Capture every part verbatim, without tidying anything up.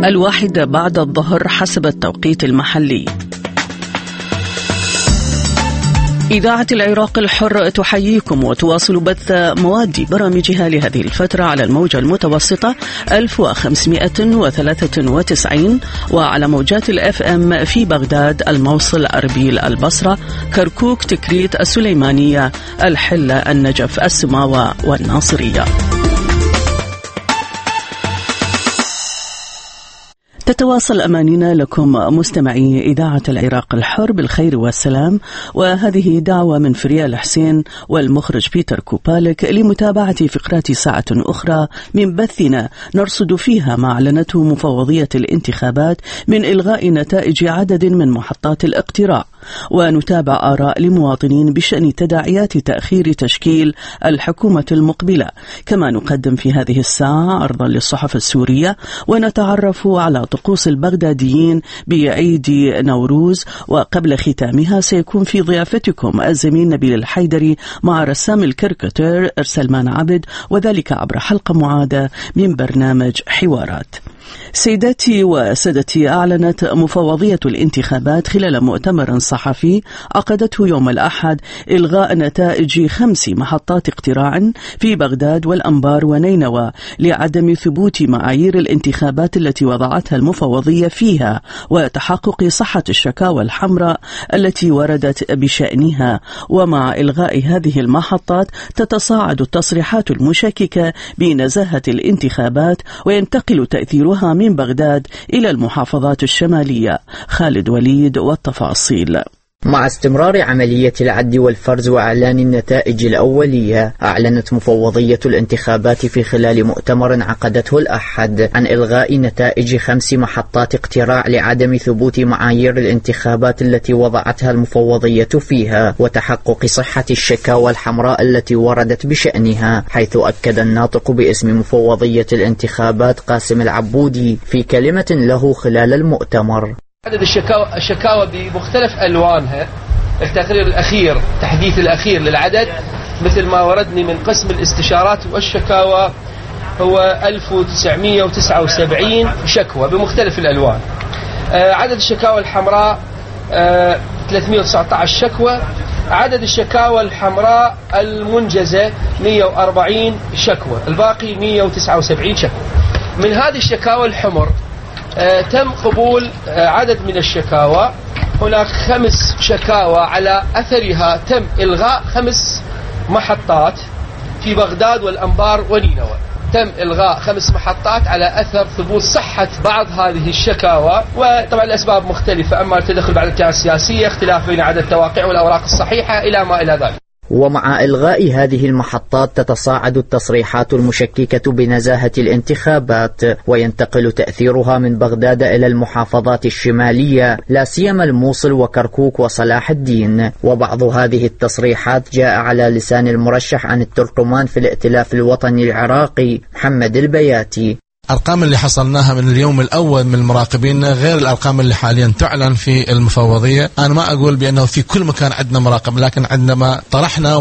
الواحدة بعد الظهر حسب التوقيت المحلي. إذاعة العراق الحر تحييكم وتواصل بث مواد برامجها لهذه الفترة على الموجة المتوسطة ألف وخمسمائة وثلاثة وتسعين وعلى موجات الأف أم في بغداد، الموصل، أربيل، البصرة، كركوك، تكريت، السليمانية، الحلة، النجف، السماوة والناصرية. تتواصل أمانينا لكم مستمعي إذاعة العراق الحر بالخير والسلام، وهذه دعوة من فريال حسين والمخرج بيتر كوبالك لمتابعة فقرات ساعة أخرى من بثنا نرصد فيها ما أعلنته مفوضية الانتخابات من إلغاء نتائج عدد من محطات الاقتراع، ونتابع آراء لمواطنين بشأن تداعيات تأخير تشكيل الحكومة المقبلة. كما نقدم في هذه الساعة عرضا للصحف السورية، ونتعرف على طقوس البغداديين بعيد نوروز. وقبل ختامها سيكون في ضيافتكم الزميل نبيل الحيدري مع رسام الكاريكاتير سلمان عبد، وذلك عبر حلقة معادة من برنامج حوارات. سيداتي وسادتي، أعلنت مفوضية الانتخابات خلال مؤتمر صحفي عقدته يوم الأحد إلغاء نتائج خمس محطات اقتراع في بغداد والأنبار ونينوى لعدم ثبوت معايير الانتخابات التي وضعتها المفوضية فيها وتحقق صحة الشكاوى الحمراء التي وردت بشأنها. ومع إلغاء هذه المحطات تتصاعد التصريحات المشككة بنزاهة الانتخابات، وينتقل تأثيرها من بغداد إلى المحافظات الشمالية. خالد وليد والتفاصيل. مع استمرار عملية العد والفرز وإعلان النتائج الأولية، أعلنت مفوضية الانتخابات في خلال مؤتمر عقدته الأحد عن إلغاء نتائج خمس محطات اقتراع لعدم ثبوت معايير الانتخابات التي وضعتها المفوضية فيها وتحقق صحة الشكاوى الحمراء التي وردت بشأنها، حيث أكد الناطق باسم مفوضية الانتخابات قاسم العبودي في كلمة له خلال المؤتمر: عدد الشكاوى, الشكاوى بمختلف ألوانها، التقرير الأخير تحديث الأخير للعدد مثل ما وردني من قسم الاستشارات والشكاوى هو ألف وتسعمائة وتسعة وسبعين شكوى بمختلف الألوان. آه عدد الشكاوى الحمراء آه ثلاثمائة وتسعة عشر شكوى. عدد الشكاوى الحمراء المنجزة مائة وأربعين شكوى، الباقي مائة وتسعة وسبعين شكوى. من هذه الشكاوى الحمر آه تم قبول آه عدد من الشكاوى. هناك خمس شكاوى على أثرها تم إلغاء خمس محطات في بغداد والأنبار ونينوى. تم إلغاء خمس محطات على أثر ثبوت صحة بعض هذه الشكاوى، وطبعا الأسباب مختلفة، أما التدخل بعد التيارات السياسية، اختلاف بين عدد التواقع والأوراق الصحيحة إلى ما إلى ذلك. ومع إلغاء هذه المحطات تتصاعد التصريحات المشككة بنزاهة الانتخابات، وينتقل تأثيرها من بغداد إلى المحافظات الشمالية، لا سيما الموصل وكركوك وصلاح الدين. وبعض هذه التصريحات جاء على لسان المرشح عن التركمان في الائتلاف الوطني العراقي محمد البياتي: الأرقام اللي حصلناها من اليوم الأول من المراقبين غير الأرقام اللي حاليا تعلن في المفوضية. أنا ما أقول بأنه في كل مكان عندنا مراقب، لكن عندما طرحنا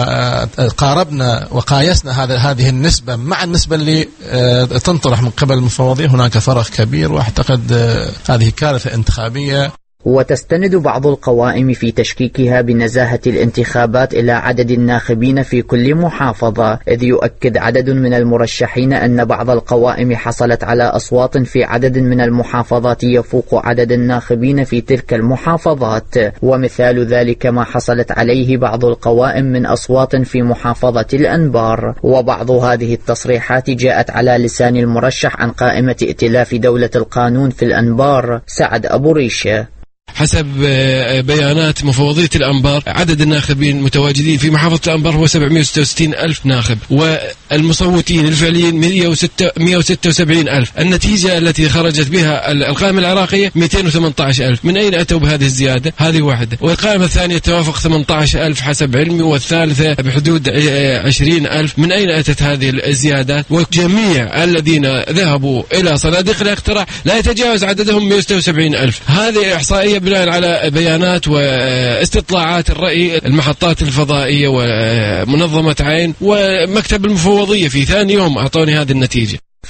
وقاربنا وقايسنا هذا هذه النسبة مع النسبة اللي تنطرح من قبل المفوضية، هناك فرق كبير، وأعتقد هذه كارثة انتخابية. وتستند بعض القوائم في تشكيكها بنزاهة الانتخابات إلى عدد الناخبين في كل محافظة، إذ يؤكد عدد من المرشحين أن بعض القوائم حصلت على أصوات في عدد من المحافظات يفوق عدد الناخبين في تلك المحافظات. ومثال ذلك ما حصلت عليه بعض القوائم من أصوات في محافظة الأنبار. وبعض هذه التصريحات جاءت على لسان المرشح عن قائمة ائتلاف دولة القانون في الأنبار سعد أبو ريشة: حسب بيانات مفوضية الأنبار عدد الناخبين متواجدين في محافظة الأنبار هو سبعمائة وستة وستين ألف ناخب، والمصوتين الفعليين مائة وستة وسبعين ألف. النتيجة التي خرجت بها القائمة العراقية مئتين وثمانية عشر ألف. من أين أتوا بهذه الزيادة؟ هذه واحدة. والقائمة الثانية توافق ثمانية عشر ألف حسب علمي، والثالثة بحدود عشرين ألف. من أين أتت هذه الزيادات؟ وجميع الذين ذهبوا إلى صناديق الاقتراع لا يتجاوز عددهم مئة وستة وسبعين ألف. هذه إحصائية بناء على بيانات واستطلاعات الرأي المحطات الفضائية ومنظمة عين ومكتب المفوضية. في ثاني يوم أعطوني هذه النتيجة.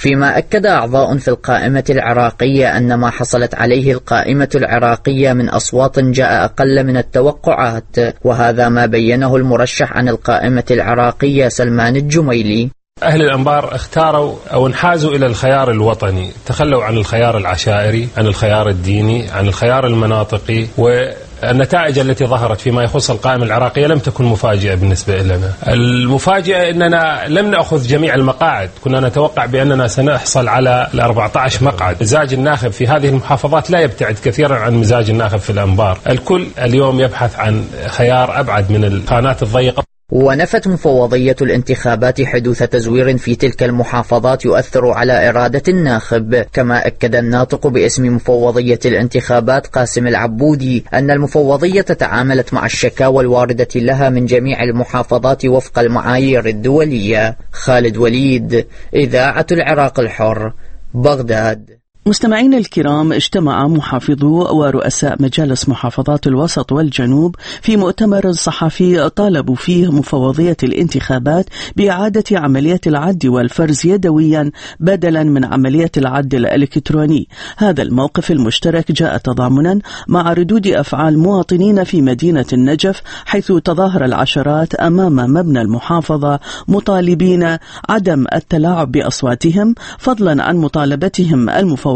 فيما أكد أعضاء في القائمة العراقية أن ما حصلت عليه القائمة العراقية من أصوات جاء أقل من التوقعات، وهذا ما بينه المرشح عن القائمة العراقية سلمان الجميلي. أهل الأنبار اختاروا أو انحازوا إلى الخيار الوطني، تخلوا عن الخيار العشائري، عن الخيار الديني، عن الخيار المناطقي، والنتائج التي ظهرت فيما يخص القائمة العراقية لم تكن مفاجئة بالنسبة لنا. المفاجئة أننا لم نأخذ جميع المقاعد، كنا نتوقع بأننا سنحصل على أربعة عشر مقعد. مزاج الناخب في هذه المحافظات لا يبتعد كثيرا عن مزاج الناخب في الأنبار، الكل اليوم يبحث عن خيار أبعد من الخانات الضيقة. ونفت مفوضية الانتخابات حدوث تزوير في تلك المحافظات يؤثر على إرادة الناخب. كما أكد الناطق باسم مفوضية الانتخابات قاسم العبودي أن المفوضية تعاملت مع الشكاوى الواردة لها من جميع المحافظات وفق المعايير الدولية. خالد وليد، إذاعة العراق الحر، بغداد. مستمعين الكرام، اجتمع محافظو ورؤساء مجالس محافظات الوسط والجنوب في مؤتمر صحفي طالبوا فيه مفوضية الانتخابات بإعادة عملية العد والفرز يدويا بدلا من عملية العد الإلكتروني. هذا الموقف المشترك جاء تضامنا مع ردود أفعال مواطنين في مدينة النجف، حيث تظاهر العشرات أمام مبنى المحافظة مطالبين عدم التلاعب بأصواتهم، فضلا عن مطالبتهم المفوضية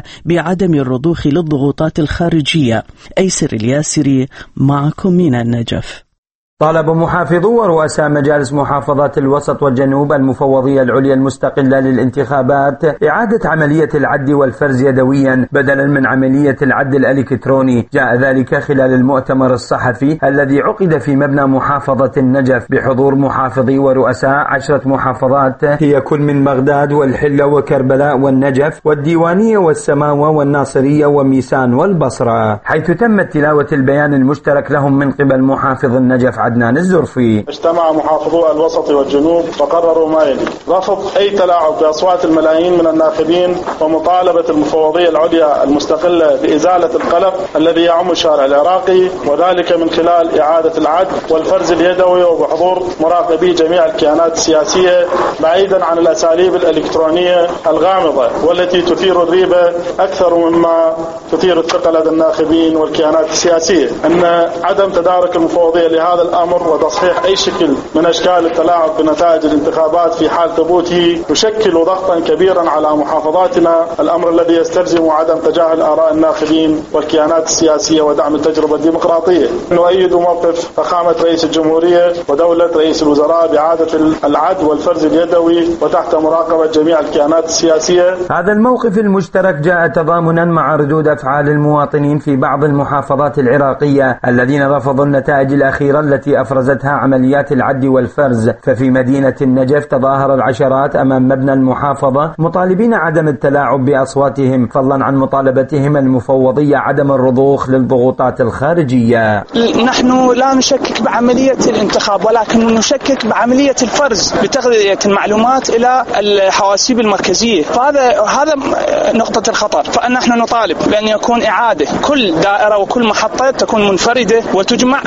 بعدم الرضوخ للضغوطات الخارجية. أيسر الياسري معكم من النجف. طالب محافظو ورؤساء مجالس محافظات الوسط والجنوب المفوضية العليا المستقلة للانتخابات إعادة عملية العد والفرز يدويا بدلا من عملية العد الإلكتروني. جاء ذلك خلال المؤتمر الصحفي الذي عقد في مبنى محافظة النجف بحضور محافظي ورؤساء عشرة محافظات هي كل من بغداد والحلة وكربلاء والنجف والديوانية والسماوة والناصرية وميسان والبصرة، حيث تمت تلاوة البيان المشترك لهم من قبل محافظ النجف عدنان الزرفي. اجتمع محافظو الوسط والجنوب وقرروا ما يلي: رفض أي تلاعب بأصوات الملايين من الناخبين، ومطالبة المفوضية العليا المستقلة بإزالة القلق الذي يعم الشارع العراقي، وذلك من خلال إعادة العد والفرز اليدوي وبحضور مراقبي جميع الكيانات السياسية، بعيدا عن الأساليب الإلكترونية الغامضة والتي تثير الريبة أكثر مما تثير الثقة لدى الناخبين والكيانات السياسية. أن عدم تدارك المفوضية لهذا الأمر وتصحيح أي شكل من أشكال التلاعب بنتائج الانتخابات في حال ثبوته يشكل ضغطا كبيرا على محافظاتنا، الأمر الذي يستلزم عدم تجاهل آراء الناخبين والكيانات السياسية ودعم التجربة الديمقراطية. نؤيد موقف فخامة رئيس الجمهورية ودولة رئيس الوزراء بإعادة العد والفرز اليدوي وتحت مراقبة جميع الكيانات السياسية. هذا الموقف المشترك جاء تضامنا مع ردود أفعال المواطنين في بعض المحافظات العراقية الذين رفضوا النتائج الأخيرة التي أفرزتها عمليات العد والفرز. ففي مدينة النجف تظاهر العشرات أمام مبنى المحافظة مطالبين عدم التلاعب بأصواتهم، فضلا عن مطالبتهم المفوضية عدم الرضوخ للضغوطات الخارجية. نحن لا نشكك بعملية الانتخاب، ولكن نشكك بعملية الفرز بتغذية المعلومات إلى الحواسيب المركزية، فهذا هذا نقطة الخطر. فنحن نطالب بأن يكون إعادة كل دائرة وكل محطة تكون منفردة وتجمع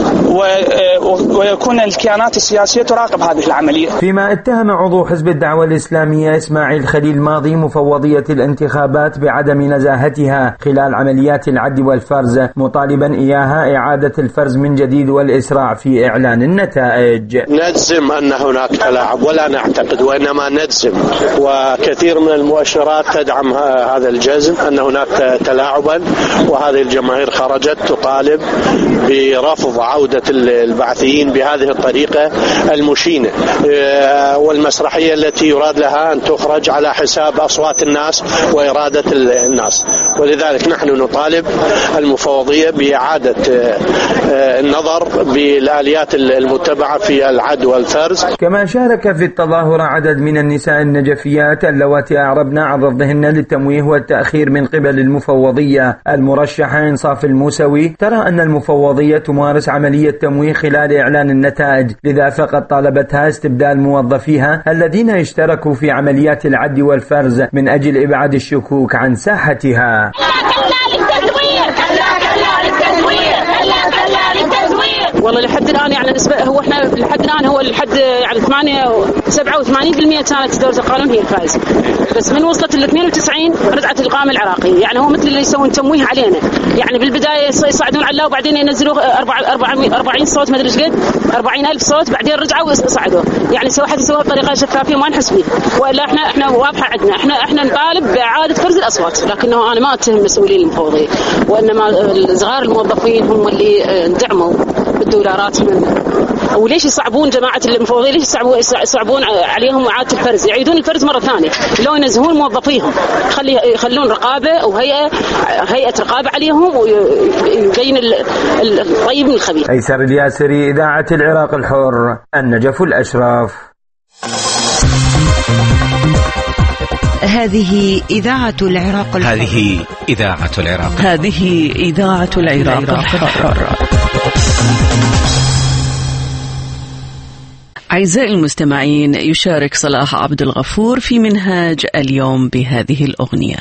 ويكون الكيانات السياسية تراقب هذه العملية. فيما اتهم عضو حزب الدعوة الإسلامية إسماعيل خليل ماضي مفوضية الانتخابات بعدم نزاهتها خلال عمليات العد والفرز، مطالبا إياها إعادة الفرز من جديد والإسراع في إعلان النتائج. نجزم أن هناك تلاعب ولا نعتقد، وإنما نجزم، وكثير من المؤشرات تدعم هذا الجزم أن هناك تلاعبا، وهذه الجماهير خرجت تطالب برفض عودة البعثيين بهذه الطريقة المشينة والمسرحية التي يراد لها أن تخرج على حساب أصوات الناس وإرادة الناس. ولذلك نحن نطالب المفوضية بإعادة النظر بالآليات المتبعة في العد والفرز. كما شارك في التظاهر عدد من النساء النجفيات اللواتي أعربن عن رفضهن للتمويه والتأخير من قبل المفوضية. المرشحة إنصاف الموسوي ترى أن المفوضية تمارس عملية تمويه خلال إعلان النتائج، لذا فقد طالبتها استبدال موظفيها الذين اشتركوا في عمليات العد والفرز من أجل إبعاد الشكوك عن ساحتها. والله لحد الآن يعني نسبة هو إحنا لحد الآن هو لحد يعني ثمانية سبعة وثمانين بالمئة كانت دولة القانون هي الفائزة، بس من وصلت ال اثنين وتسعين رجعت القائمة العراقية. يعني هو مثل اللي يسوون تمويه علينا، يعني بالبداية يصعدون على وبعدين ينزلوا أربعين صوت ما أدري إيش قد أربعين ألف صوت، بعدين رجعوا وصعدوا. يعني سووا حتى سووا بطريقة شفافية ما نحس فيها، ولا إحنا إحنا واضحة عندنا إحنا إحنا نطالب بإعادة فرز الأصوات، لكنه أنا ما أتهم مسؤولين المفوضية، وإنما الصغار الموظفين هم اللي دعموا بالدولارات من. وليش يصعبون جماعة المفوضية؟ ليش يصعبون يصعبون عليهم إعادة الفرز؟ يعيدون الفرز مرة ثانية، لو ينزهون موظفيهم خلي يخلون رقابة أو هيئة هيئة رقابة عليهم ويبين الطيب من الخبيث. أيسر الياسري، إذاعة العراق الحر، النجف الأشرف. هذه إذاعة العراق الحر. هذه إذاعة العراق. هذه إذاعة العراق الحر. أعزائي المستمعين، يشارك صلاح عبد الغفور في منهاج اليوم بهذه الأغنية.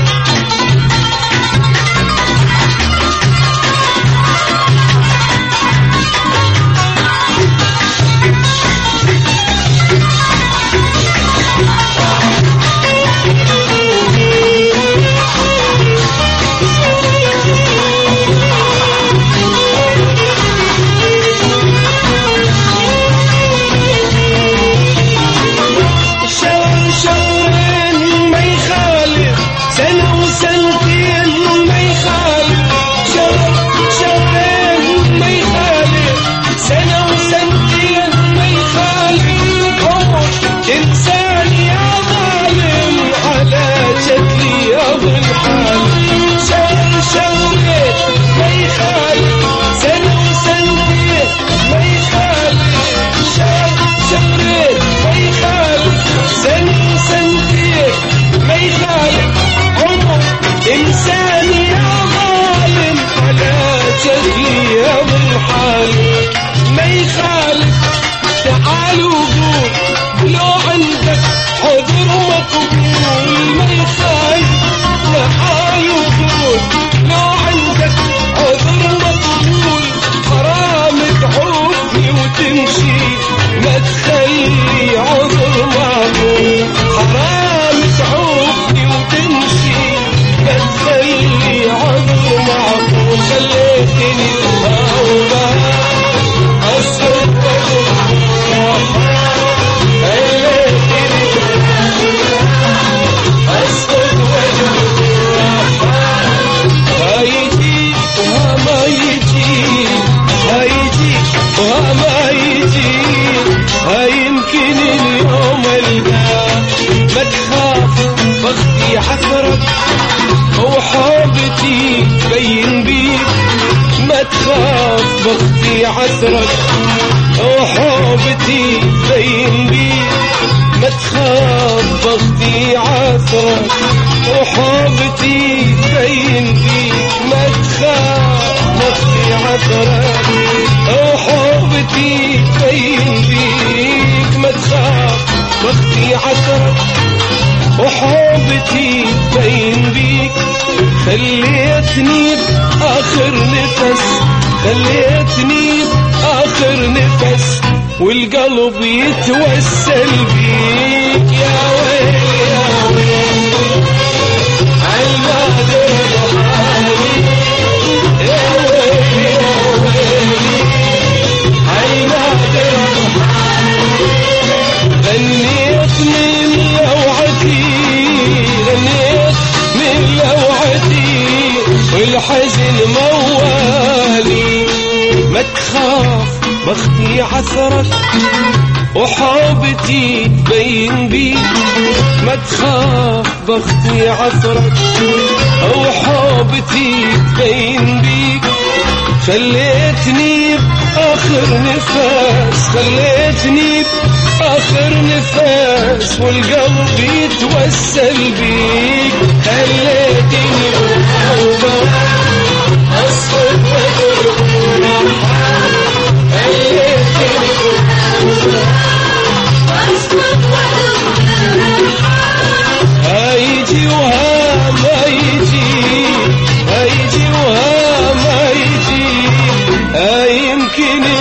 بختي عثرك وحوبتي بين بيك، ما تخاف بختي عثرك وحوبتي بين بيك، ما تخاف بختي عثرك وحوبتي بين بيك، ما تخاف بختي عثرك وحوبتي بين بيك. خليتني بآخر نفس خليتني بآخر نفس والقلب يتوسل بيك. يا ويل يا ويل عالمادر حالي، يا ويل يا ويل عالمادر حالي. غنيت من لوعتي غنيت من لوعتي والحزن موالي، ما تخاف بختي عثرك وحوبتي تبين بيك، ما تخاف بختي عثرك وحوبتي تبين بيك. خليتني بآخر نفس خليتني بآخر نفس والقلب يتوسل بيك. خليتني بحوبة أصفر وجرح، خليتني بحوبة أصفر وجرح. هيجي وها ما يجي هيجي وها ما يجي، يمكن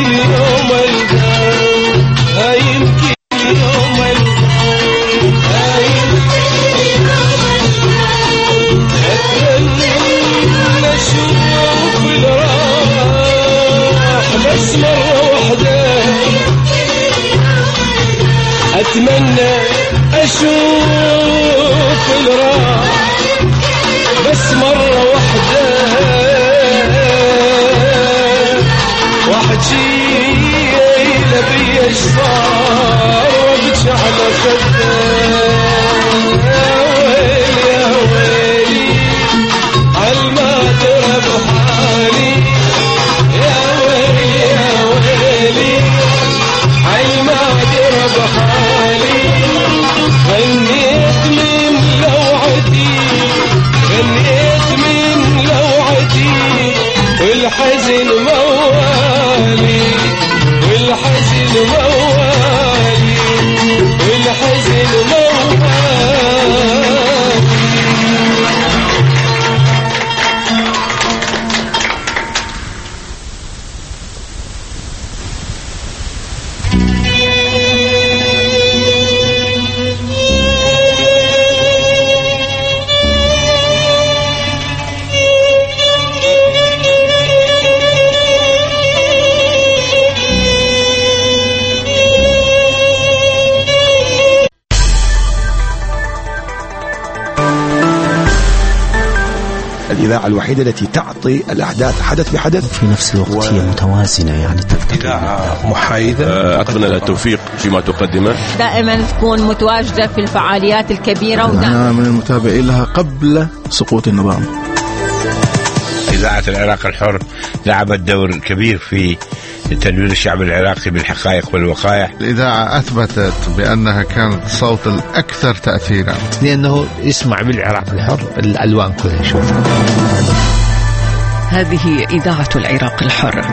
أتمنى أشوف الراح بس مرة واحدة واحد شي لبي ايش صار وابكي على خده يا ويلي عالمادر بحالي يا ويلي يا ويلي عالمادر بحالي غنيت من لوعتي غنيت من لوعتي والحزن موالي والحزن موالي والحزن موالي. الإذاعة الوحيدة التي تعطي الأحداث حدث بحدث في نفس الوقت و... هي متوازنة، يعني إذاعة محايدة. أتمنى لها التوفيق فيما تقدمه، دائما تكون متواجدة في الفعاليات الكبيرة. أنا من المتابعين لها قبل سقوط النظام. إذاعة العراق الحر لعبت دور كبير في تنوير الشعب العراقي بالحقائق والوقائع. الإذاعة أثبتت بأنها كانت الصوت الأكثر تأثيرا، لأنه يسمع بالعراق الحر الألوان كلها. شوف، هذه إذاعة العراق الحر.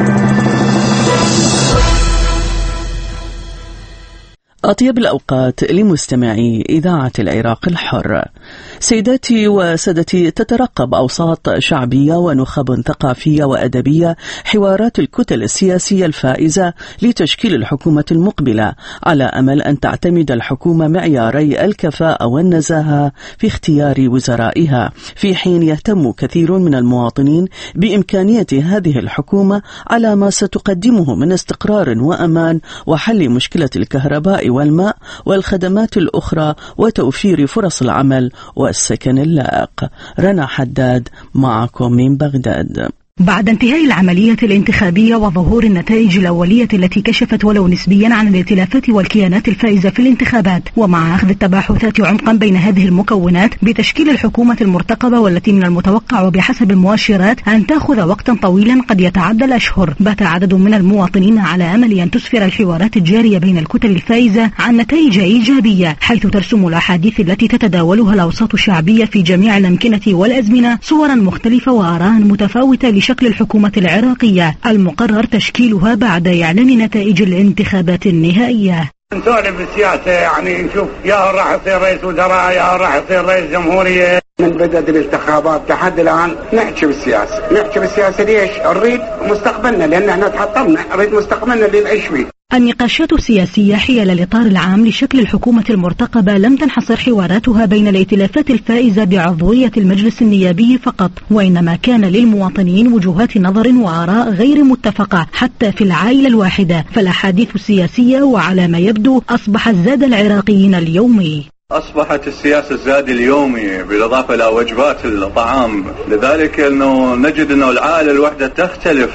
أطيب الأوقات لمستمعي إذاعة العراق الحر. سيداتي وسادتي، تترقب أوساط شعبية ونخب ثقافية وأدبية حوارات الكتل السياسية الفائزة لتشكيل الحكومة المقبلة، على أمل أن تعتمد الحكومة معياري الكفاءة والنزاهة في اختيار وزرائها، في حين يهتم كثير من المواطنين بإمكانية هذه الحكومة على ما ستقدمه من استقرار وأمان وحل مشكلة الكهرباء والماء والخدمات الأخرى وتوفير فرص العمل والسكن اللائق. رنا حداد معكم من بغداد. بعد انتهاء العملية الانتخابية وظهور النتائج الأولية التي كشفت ولو نسبيا عن الائتلافات والكيانات الفائزة في الانتخابات، ومع أخذ التباحثات عمقا بين هذه المكونات بتشكيل الحكومة المرتقبة، والتي من المتوقع وبحسب المؤشرات أن تأخذ وقتا طويلا قد يتعدى الأشهر، بات عدد من المواطنين على أمل أن تسفر الحوارات الجارية بين الكتل الفائزة عن نتائج إيجابية، حيث ترسم الأحاديث التي تتداولها الأوساط الشعبية في جميع الأمكنة والأزمنة صورا مختلفة وآراء متفاوتة شكل الحكومة العراقية المقرر تشكيلها بعد إعلان نتائج الانتخابات النهائية. نسولف بالسياسة، يعني نشوف يا راح يصير رئيس وزراء يا راح يصير رئيس جمهورية. من بدأت الانتخابات لحد الآن نحكي بالسياسة، نحكي بالسياسة ليش؟ نريد مستقبلنا، لأن احنا تحطمنا، نريد مستقبلنا اللي نعيش فيه. النقاشات السياسية حيال الإطار العام لشكل الحكومة المرتقبة لم تنحصر حواراتها بين الائتلافات الفائزة بعضوية المجلس النيابي فقط، وإنما كان للمواطنين وجهات نظر وآراء غير متفقة حتى في العائلة الواحدة، فالأحاديث السياسية وعلى ما يبدو أصبحت زاد العراقيين اليومي. أصبحت السياسة الزاد اليومي بالإضافة إلى وجبات الطعام، لذلك أنه نجد أنه العائلة الواحدة تختلف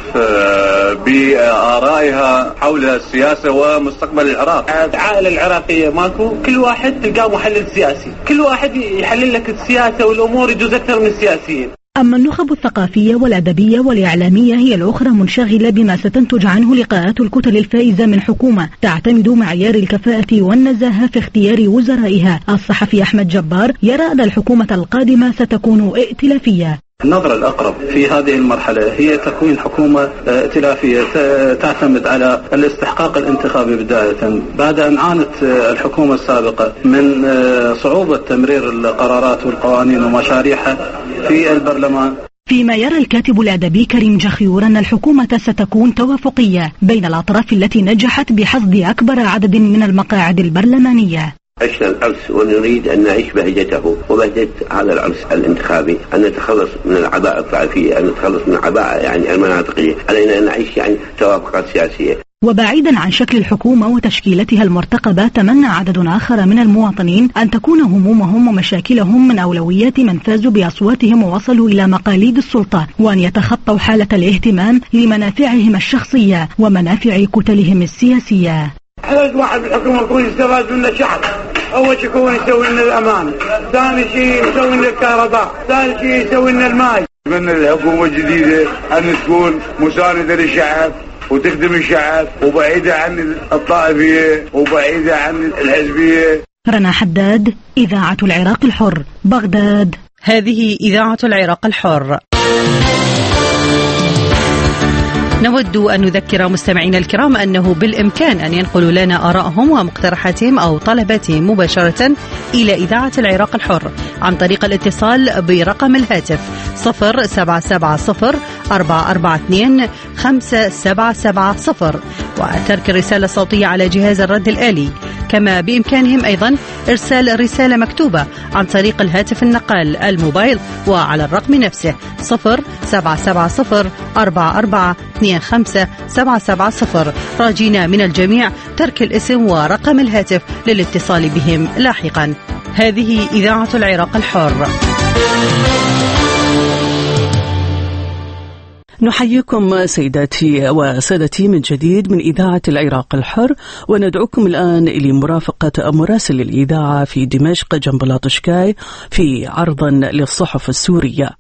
بآرائها حول السياسة ومستقبل العراق. العائلة العراقية ماكو كل واحد تلقاه محلل سياسي، كل واحد يحلل لك السياسة والأمور يجوز أكثر من السياسيين. أما النخب الثقافية والأدبية والإعلامية هي الأخرى منشغلة بما ستنتج عنه لقاءات الكتل الفائزة من حكومة تعتمد معيار الكفاءة والنزاهة في اختيار وزرائها. الصحفي أحمد جبار يرى أن الحكومة القادمة ستكون ائتلافية. النظرة الأقرب في هذه المرحلة هي تكوين حكومة ائتلافية تعتمد على الاستحقاق الانتخابي بداية، بعد أن عانت الحكومة السابقة من صعوبة تمرير القرارات والقوانين ومشاريعها في البرلمان. فيما يرى الكاتب الأدبي كريم جخيور أن الحكومة ستكون توافقية بين الأطراف التي نجحت بحصد أكبر عدد من المقاعد البرلمانية. عشنا العرس ونريد أن نعيش بهجته وبهجة هذا العرس الانتخابي، أن نتخلص من العباءة الطائفية، أن نتخلص من العباءة يعني المناطقية، علينا أن نعيش يعني توافقات سياسية. وبعيدا عن شكل الحكومة وتشكيلتها المرتقبة، تمنى عدد آخر من المواطنين أن تكون همومهم ومشاكلهم من أولويات من فازوا بأصواتهم ووصلوا إلى مقاليد السلطة، وأن يتخطوا حالة الاهتمام لمنافعهم الشخصية ومنافع كتلهم السياسية. حرج واحد بالحكومة يكون يستفاد من الشعب. أول شيء يكون يسوي لنا الأمان، ثاني شيء يسوي لنا الكهرباء، ثالث شيء يسوي لنا الماء. أتمنى الحكومة الجديدة أن تكون مساندة للشعب وتخدم الشعب وبعيدة عن الطائفية وبعيدة عن الحزبية. رنا حداد، إذاعة العراق الحر، بغداد. هذه إذاعة العراق الحر. نود أن نذكر مستمعينا الكرام أنه بالإمكان أن ينقلوا لنا آرائهم ومقترحاتهم أو طلباتهم مباشرة إلى إذاعة العراق الحر عن طريق الاتصال برقم الهاتف صفر سبعة سبعة صفر أربعة أربعة اثنين خمسة سبعة سبعة صفر وترك الرسالة الصوتية على جهاز الرد الآلي. كما بإمكانهم أيضا إرسال رسالة مكتوبة عن طريق الهاتف النقال الموبايل وعلى الرقم نفسه صفر سبعة سبعة صفر أربعة أربعة اثنين خمسة سبعة سبعة صفر، راجينا من الجميع ترك الاسم ورقم الهاتف للاتصال بهم لاحقا. هذه إذاعة العراق الحر. نحييكم سيداتي وسادتي من جديد من إذاعة العراق الحر، وندعوكم الآن إلى مرافقة مراسل الإذاعة في دمشق جنب لاطشكاي في عرضا للصحف السورية.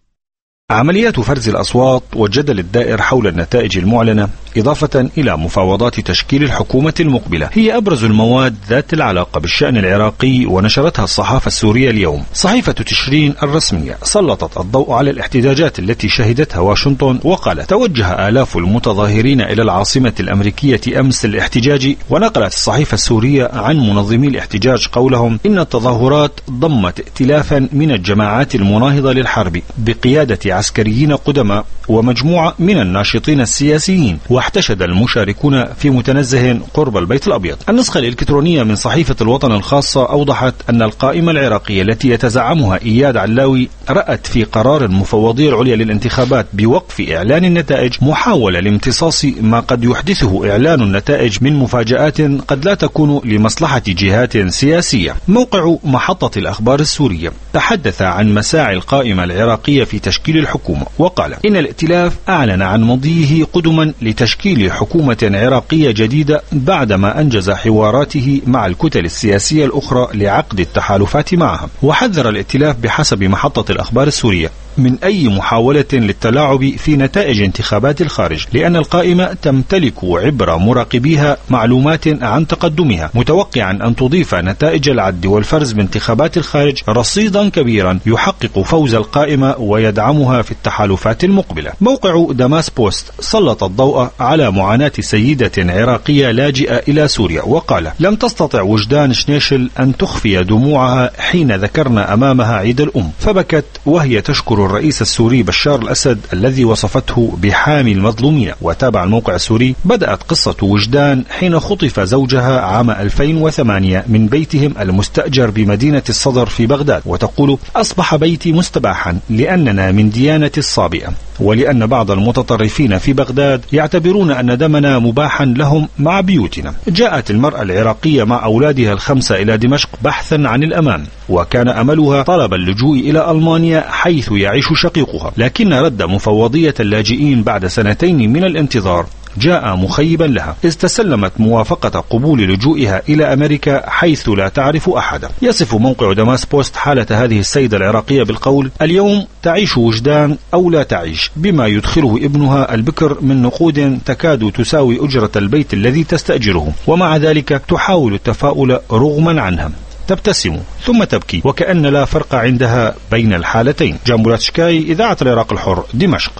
عمليات فرز الأصوات والجدل الدائر حول النتائج المعلنة إضافة إلى مفاوضات تشكيل الحكومة المقبلة هي أبرز المواد ذات العلاقة بالشأن العراقي، ونشرتها الصحافة السورية اليوم. صحيفة تشرين الرسمية سلطت الضوء على الاحتجاجات التي شهدتها واشنطن، وقال توجه آلاف المتظاهرين إلى العاصمة الأمريكية أمس للاحتجاج. ونقلت الصحيفة السورية عن منظمي الاحتجاج قولهم إن التظاهرات ضمت ائتلافا من الجماعات المناهضة للحرب بقيادة عسكريين قدماء ومجموعة من الناشطين السياسيين، واحتشد المشاركون في متنزه قرب البيت الأبيض. النسخة الإلكترونية من صحيفة الوطن الخاصة أوضحت أن القائمة العراقية التي يتزعمها إياد علاوي رأت في قرار المفوضية العليا للانتخابات بوقف إعلان النتائج محاولة لامتصاص ما قد يحدثه إعلان النتائج من مفاجآت قد لا تكون لمصلحة جهات سياسية. موقع محطة الأخبار السورية تحدث عن مساعي القائمة العراقية في تشكيل الحكومة، وقال إن الائتلاف أعلن عن مضيه قدما لتشكيل حكومة عراقية جديدة بعدما أنجز حواراته مع الكتل السياسية الأخرى لعقد التحالفات معها. وحذر الائتلاف بحسب محطة الأخبار السورية من أي محاولة للتلاعب في نتائج انتخابات الخارج، لأن القائمة تمتلك عبر مراقبيها معلومات عن تقدمها، متوقعا أن تضيف نتائج العد والفرز بانتخابات الخارج رصيدا كبيرا يحقق فوز القائمة ويدعمها في التحالفات المقبلة. موقع دماس بوست سلط الضوء على معاناة سيدة عراقية لاجئة إلى سوريا، وقال لم تستطع وجدان شنيشل أن تخفي دموعها حين ذكرنا أمامها عيد الأم، فبكت وهي تشكر الرئيس السوري بشار الأسد الذي وصفته بحامي المظلومين. وتابع الموقع السوري بدأت قصة وجدان حين خطف زوجها عام ألفين وثمانية من بيتهم المستأجر بمدينة الصدر في بغداد، وتقول أصبح بيتي مستباحا لأننا من ديانة الصابئة، ولأن بعض المتطرفين في بغداد يعتبرون أن دمنا مباحا لهم مع بيوتنا. جاءت المرأة العراقية مع أولادها الخمسة إلى دمشق بحثا عن الأمان، وكان أملها طلب اللجوء إلى ألمانيا حيث يعيش شقيقها، لكن رد مفوضية اللاجئين بعد سنتين من الانتظار جاء مخيبا لها، إذ تسلمت موافقة قبول لجوئها إلى أمريكا حيث لا تعرف أحدا. يصف موقع دماس بوست حالة هذه السيدة العراقية بالقول اليوم تعيش وجدان أو لا تعيش، بما يدخله ابنها البكر من نقود تكاد تساوي أجرة البيت الذي تستأجره، ومع ذلك تحاول التفاؤل رغما عنها. تبتسم ثم تبكي وكأن لا فرق عندها بين الحالتين. جنب شكاي، إذاعة العراق الحر، دمشق.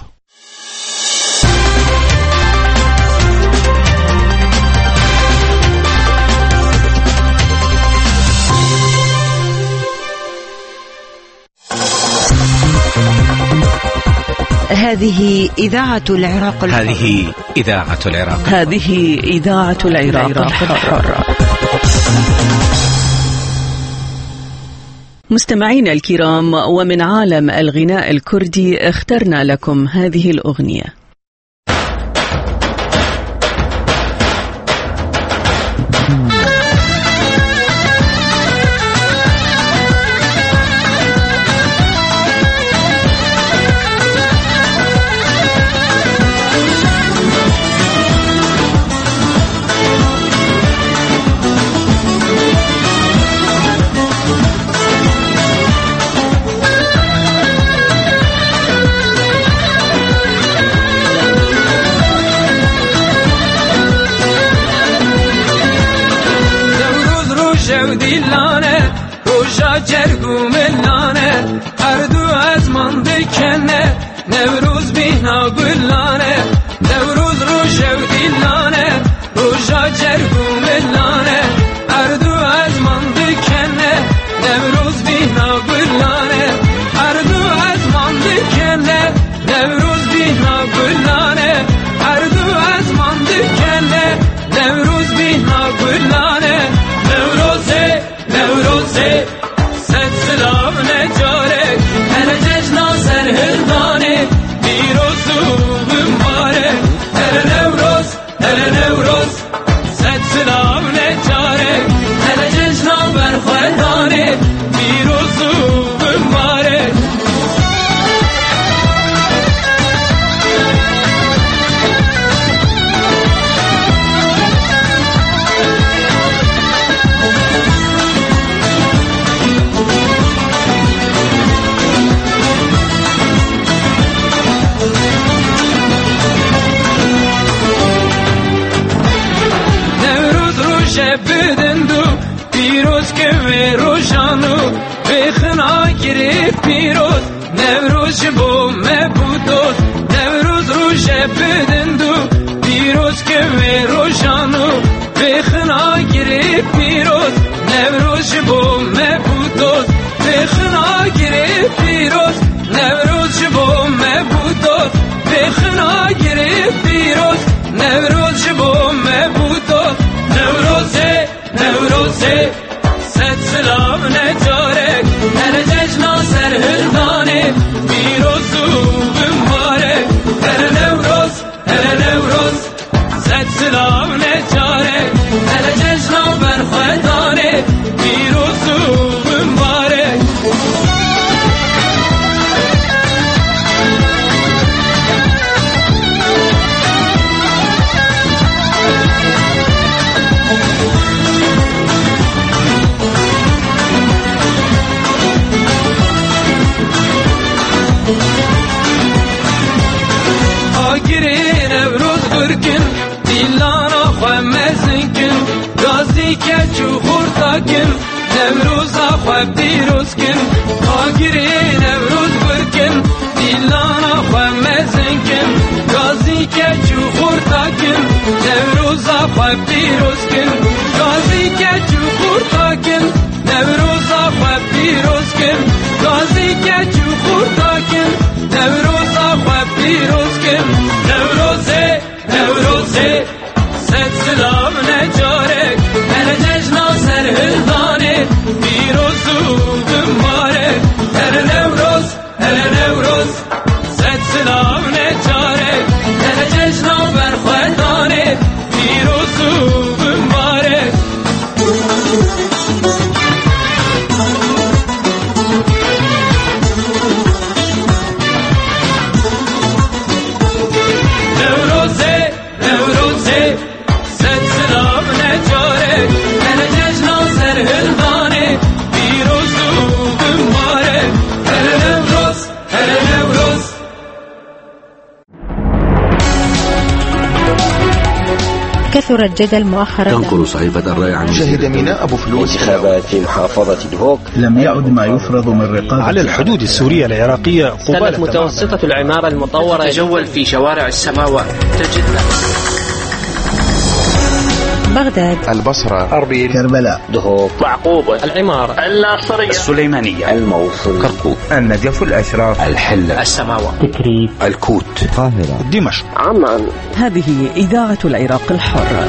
هذه إذاعة العراق الحر. هذه إذاعة العراق هذه إذاعة العراق الحر. مستمعينا الكرام، ومن عالم الغناء الكردي اخترنا لكم هذه الأغنية. جرگو ملانه اردو از من دکنه نوروز بینا گلانه نوروز روش و دیلانه روشا جرگو ملانه اردو از من دکنه نوروز بینا گلانه اردو از من دکنه نوروز بینا گلانه اردو از من دکنه نوروز بینا گلانه نوروزه نوروزه ست سلام نجاره هر جشنا سر هلدانه بیروز و بمباره هر نوروز هر نوروز ست سلام نجاره هر جشنا برخوردانه بیروز و بمباره بدندو پیروز که و روشانو بخنا گریف پیروز نوروز بو مبودوز نوروز روش بدندو پیروز که و روشانو بخنا گریف پیروز نوروز بو مبودوز بخنا گریف پیروز نوروز بو مبودوز بخنا گریف پیروز نوروز بو مبودوز نوروزه نوروزه ست سلام نجاره هر جشنا سر هلدانه بیروز و بمباره هر نوروز هر نوروز ست سلام نجاره هر جشنا برخوردانه بیروز و بمباره آگیری نوروز برکن دیلانا خواه مزنکن گازی که چو خورتاکن نوروز خواه بیروز کن آگیری نوروز برکن دیلانا خواه مزنکن گازی که چو خورتاکن نوروز خواه بیروز کن گازی که چو خورتاکن نوروز خواه بیروز کن گازی که چو خورتاکن نوروز خواه بیروز کن نوروزه نوروزه ست سلام نجاره هر جشنا سر هلدانه بیروز و بمباره هر نوروز هر نوروز ست سلام نجاره هر جشنا برخوردانه بیروز و بمباره نوروزه نوروزه ست سلام نجاره هر جشنا سر هلدانه بیروز و بمباره هر نوروز هر نوروز كثر الجدل مؤخرا. تنقل صحيفة الرأي عن شهد ميناء أبو فلوس انتخابات في محافظة دهوك لم يعد ما يفرض من رقابة على الحدود السورية العراقية قبالة متوسطة العمارة المطورة تجول في شوارع السماوات تجد بغداد، البصرة، أربيل، كربلاء، دهوك، معقوبة، العمارة، الناصرية، السليمانية، الموصل، كركوك، النجف، الأشراف، الحلة، السماوة، تكريت، الكوت، القاهرة، دمشق، عمان. هذه إذاعة العراق الحر.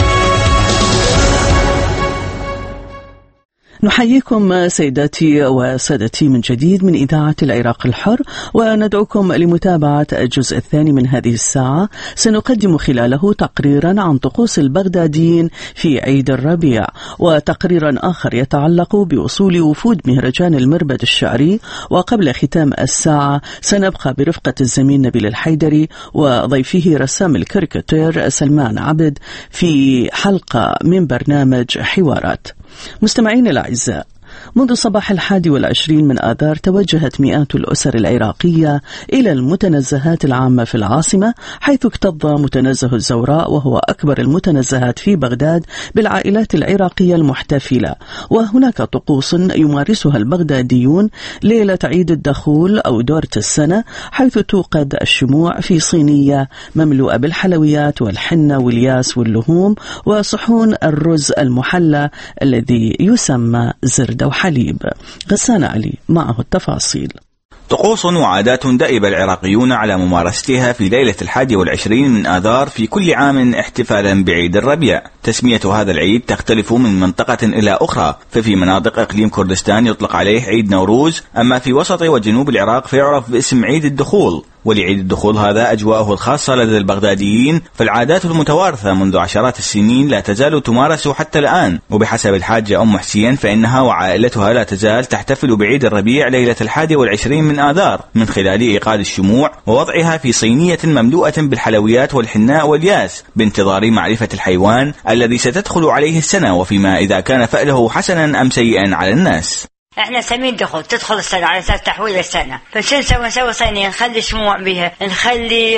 نحييكم سيداتي وسادتي من جديد من إذاعة العراق الحر، وندعوكم لمتابعة الجزء الثاني من هذه الساعة. سنقدم خلاله تقريرا عن طقوس البغداديين في عيد الربيع، وتقريرا آخر يتعلق بوصول وفود مهرجان المربد الشعري. وقبل ختام الساعة سنبقى برفقة الزميل نبيل الحيدري وضيفه رسام الكاريكاتير سلمان عبد في حلقة من برنامج حوارات. مستمعين الأعزاء، منذ صباح الحادي والعشرين من آذار توجهت مئات الأسر العراقية إلى المتنزهات العامة في العاصمة، حيث اكتظ متنزه الزوراء وهو أكبر المتنزهات في بغداد بالعائلات العراقية المحتفلة. وهناك طقوس يمارسها البغداديون ليلة عيد الدخول أو دورة السنة، حيث توقد الشموع في صينية مملوءة بالحلويات والحنة والياس واللهوم وصحون الرز المحلى الذي يسمى زردة وحليب. غسان علي معه التفاصيل. طقوس وعادات دأب العراقيون على ممارستها في ليلة الحادي والعشرين من آذار في كل عام احتفالا بعيد الربيع. تسمية هذا العيد تختلف من منطقة إلى أخرى، ففي مناطق إقليم كردستان يطلق عليه عيد نوروز، أما في وسط وجنوب العراق فيعرف باسم عيد الدخول. ولعيد الدخول هذا أجواءه الخاصة لدى البغداديين، فالعادات المتوارثة منذ عشرات السنين لا تزال تمارس حتى الآن. وبحسب الحاجة أم حسين فإنها وعائلتها لا تزال تحتفل بعيد الربيع ليلة الحادي والعشرين من آذار من خلال إيقاد الشموع ووضعها في صينية مملوءة بالحلويات والحناء والياس، بانتظار معرفة الحيوان الذي ستدخل عليه السنة، وفيما إذا كان فعله حسنا أم سيئا على الناس. احنا سمين دخول تدخل السنة على اساس تحويل السنة، فشو نسوي؟ نسوي صينية، نخلي شموع بها، نخلي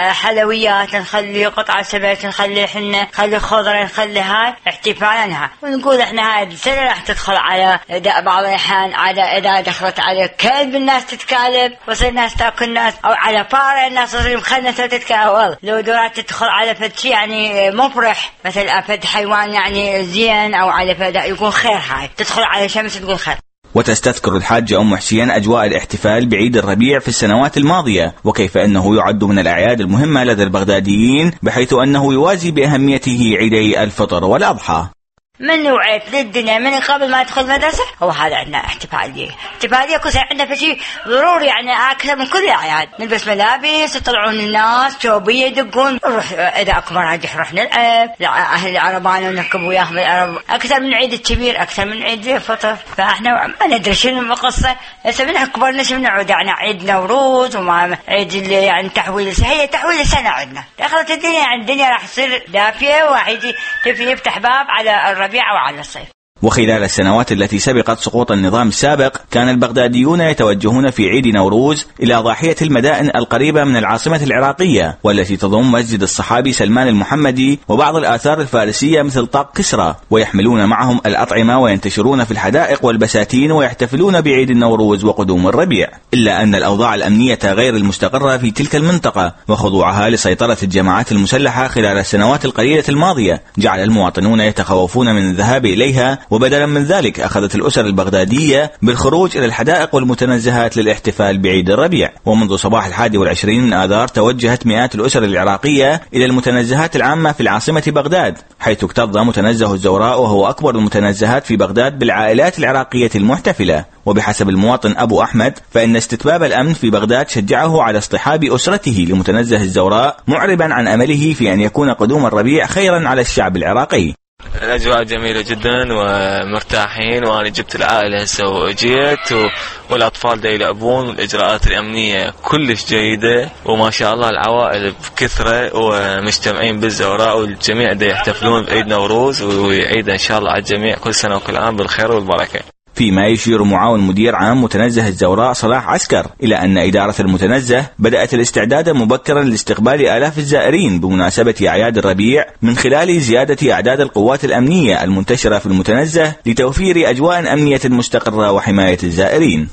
حلويات، نخلي قطعة سبت، نخلي حنة، نخلي خضرة، نخلي هاي احتفالها، ونقول احنا هاي السنة راح تدخل على بعض الأحيان على إذا دخلت على كلب الناس تتكالب وصير الناس تاكل ناس، أو على فارة الناس تصير مخنثة وتتكالب. والله لو دورات تدخل على فد شيء يعني مفرح، مثل فد حيوان يعني زين، أو على فد يكون خير، هاي تدخل على شمس تقول خير. وتستذكر الحاجة أم حسين أجواء الاحتفال بعيد الربيع في السنوات الماضية، وكيف أنه يعد من الأعياد المهمة لدى البغداديين، بحيث أنه يوازي بأهميته عيدي الفطر والأضحى. من وعيت للدنيا من قبل ما يدخل المدرسة، هو هذا عندنا احتفالية. احتفالية كل سنة عندنا في شيء ضروري يعني أكثر من كل الأعياد، نلبس ملابس، يطلعون الناس شوبية يدقون، نروح إذا أكبر عاد نروح نلعب، أهل العربان ونركب وياهم العرب، أكثر من عيد الكبير، أكثر من عيد الفطر. فإحنا ما ندري شنو القصة، هسه من أكبرنا شو نعود يعني عيد نوروز وما عيد يعني تحويل، هي تحويل السنة عندنا. دخلت الدنيا يعني الدنيا راح تصير دافية، واحد يفتح باب على الربيع وعلى الصيف. وخلال السنوات التي سبقت سقوط النظام السابق كان البغداديون يتوجهون في عيد نوروز إلى ضاحية المدائن القريبة من العاصمة العراقية، والتي تضم مسجد الصحابي سلمان المحمدي وبعض الآثار الفارسية مثل طاق كسرى، ويحملون معهم الأطعمة وينتشرون في الحدائق والبساتين ويحتفلون بعيد النوروز وقدوم الربيع. إلا أن الأوضاع الأمنية غير المستقرة في تلك المنطقة وخضوعها لسيطرة الجماعات المسلحة خلال السنوات القليلة الماضية جعل المواطنون يتخوفون من الذهاب إليها، وبدلا من ذلك أخذت الأسر البغدادية بالخروج إلى الحدائق والمتنزهات للاحتفال بعيد الربيع. ومنذ صباح الحادي والعشرين من آذار توجهت مئات الأسر العراقية إلى المتنزهات العامة في العاصمة بغداد، حيث اكتظ متنزه الزوراء وهو أكبر المتنزهات في بغداد بالعائلات العراقية المحتفلة. وبحسب المواطن أبو أحمد فإن استتباب الأمن في بغداد شجعه على اصطحاب أسرته لمتنزه الزوراء، معربا عن أمله في أن يكون قدوم الربيع خيرا على الشعب العراقي. الأجواء جميلة جدا ومرتاحين، وأنا جبت العائلة هسه وجيت و... والأطفال دا يلعبون، والإجراءات الأمنية كلش جيدة، وما شاء الله العوائل بكثرة ومجتمعين بالزوراء، والجميع دا يحتفلون بعيد نوروز، ويعيد إن شاء الله على الجميع كل سنة وكل عام بالخير والبركة. فيما يشير معاون مدير عام متنزه الزوراء صلاح عسكر إلى أن إدارة المتنزه بدأت الاستعداد مبكرا لاستقبال آلاف الزائرين بمناسبة أعياد الربيع من خلال زيادة أعداد القوات الأمنية المنتشرة في المتنزه لتوفير أجواء أمنية مستقرة وحماية الزائرين.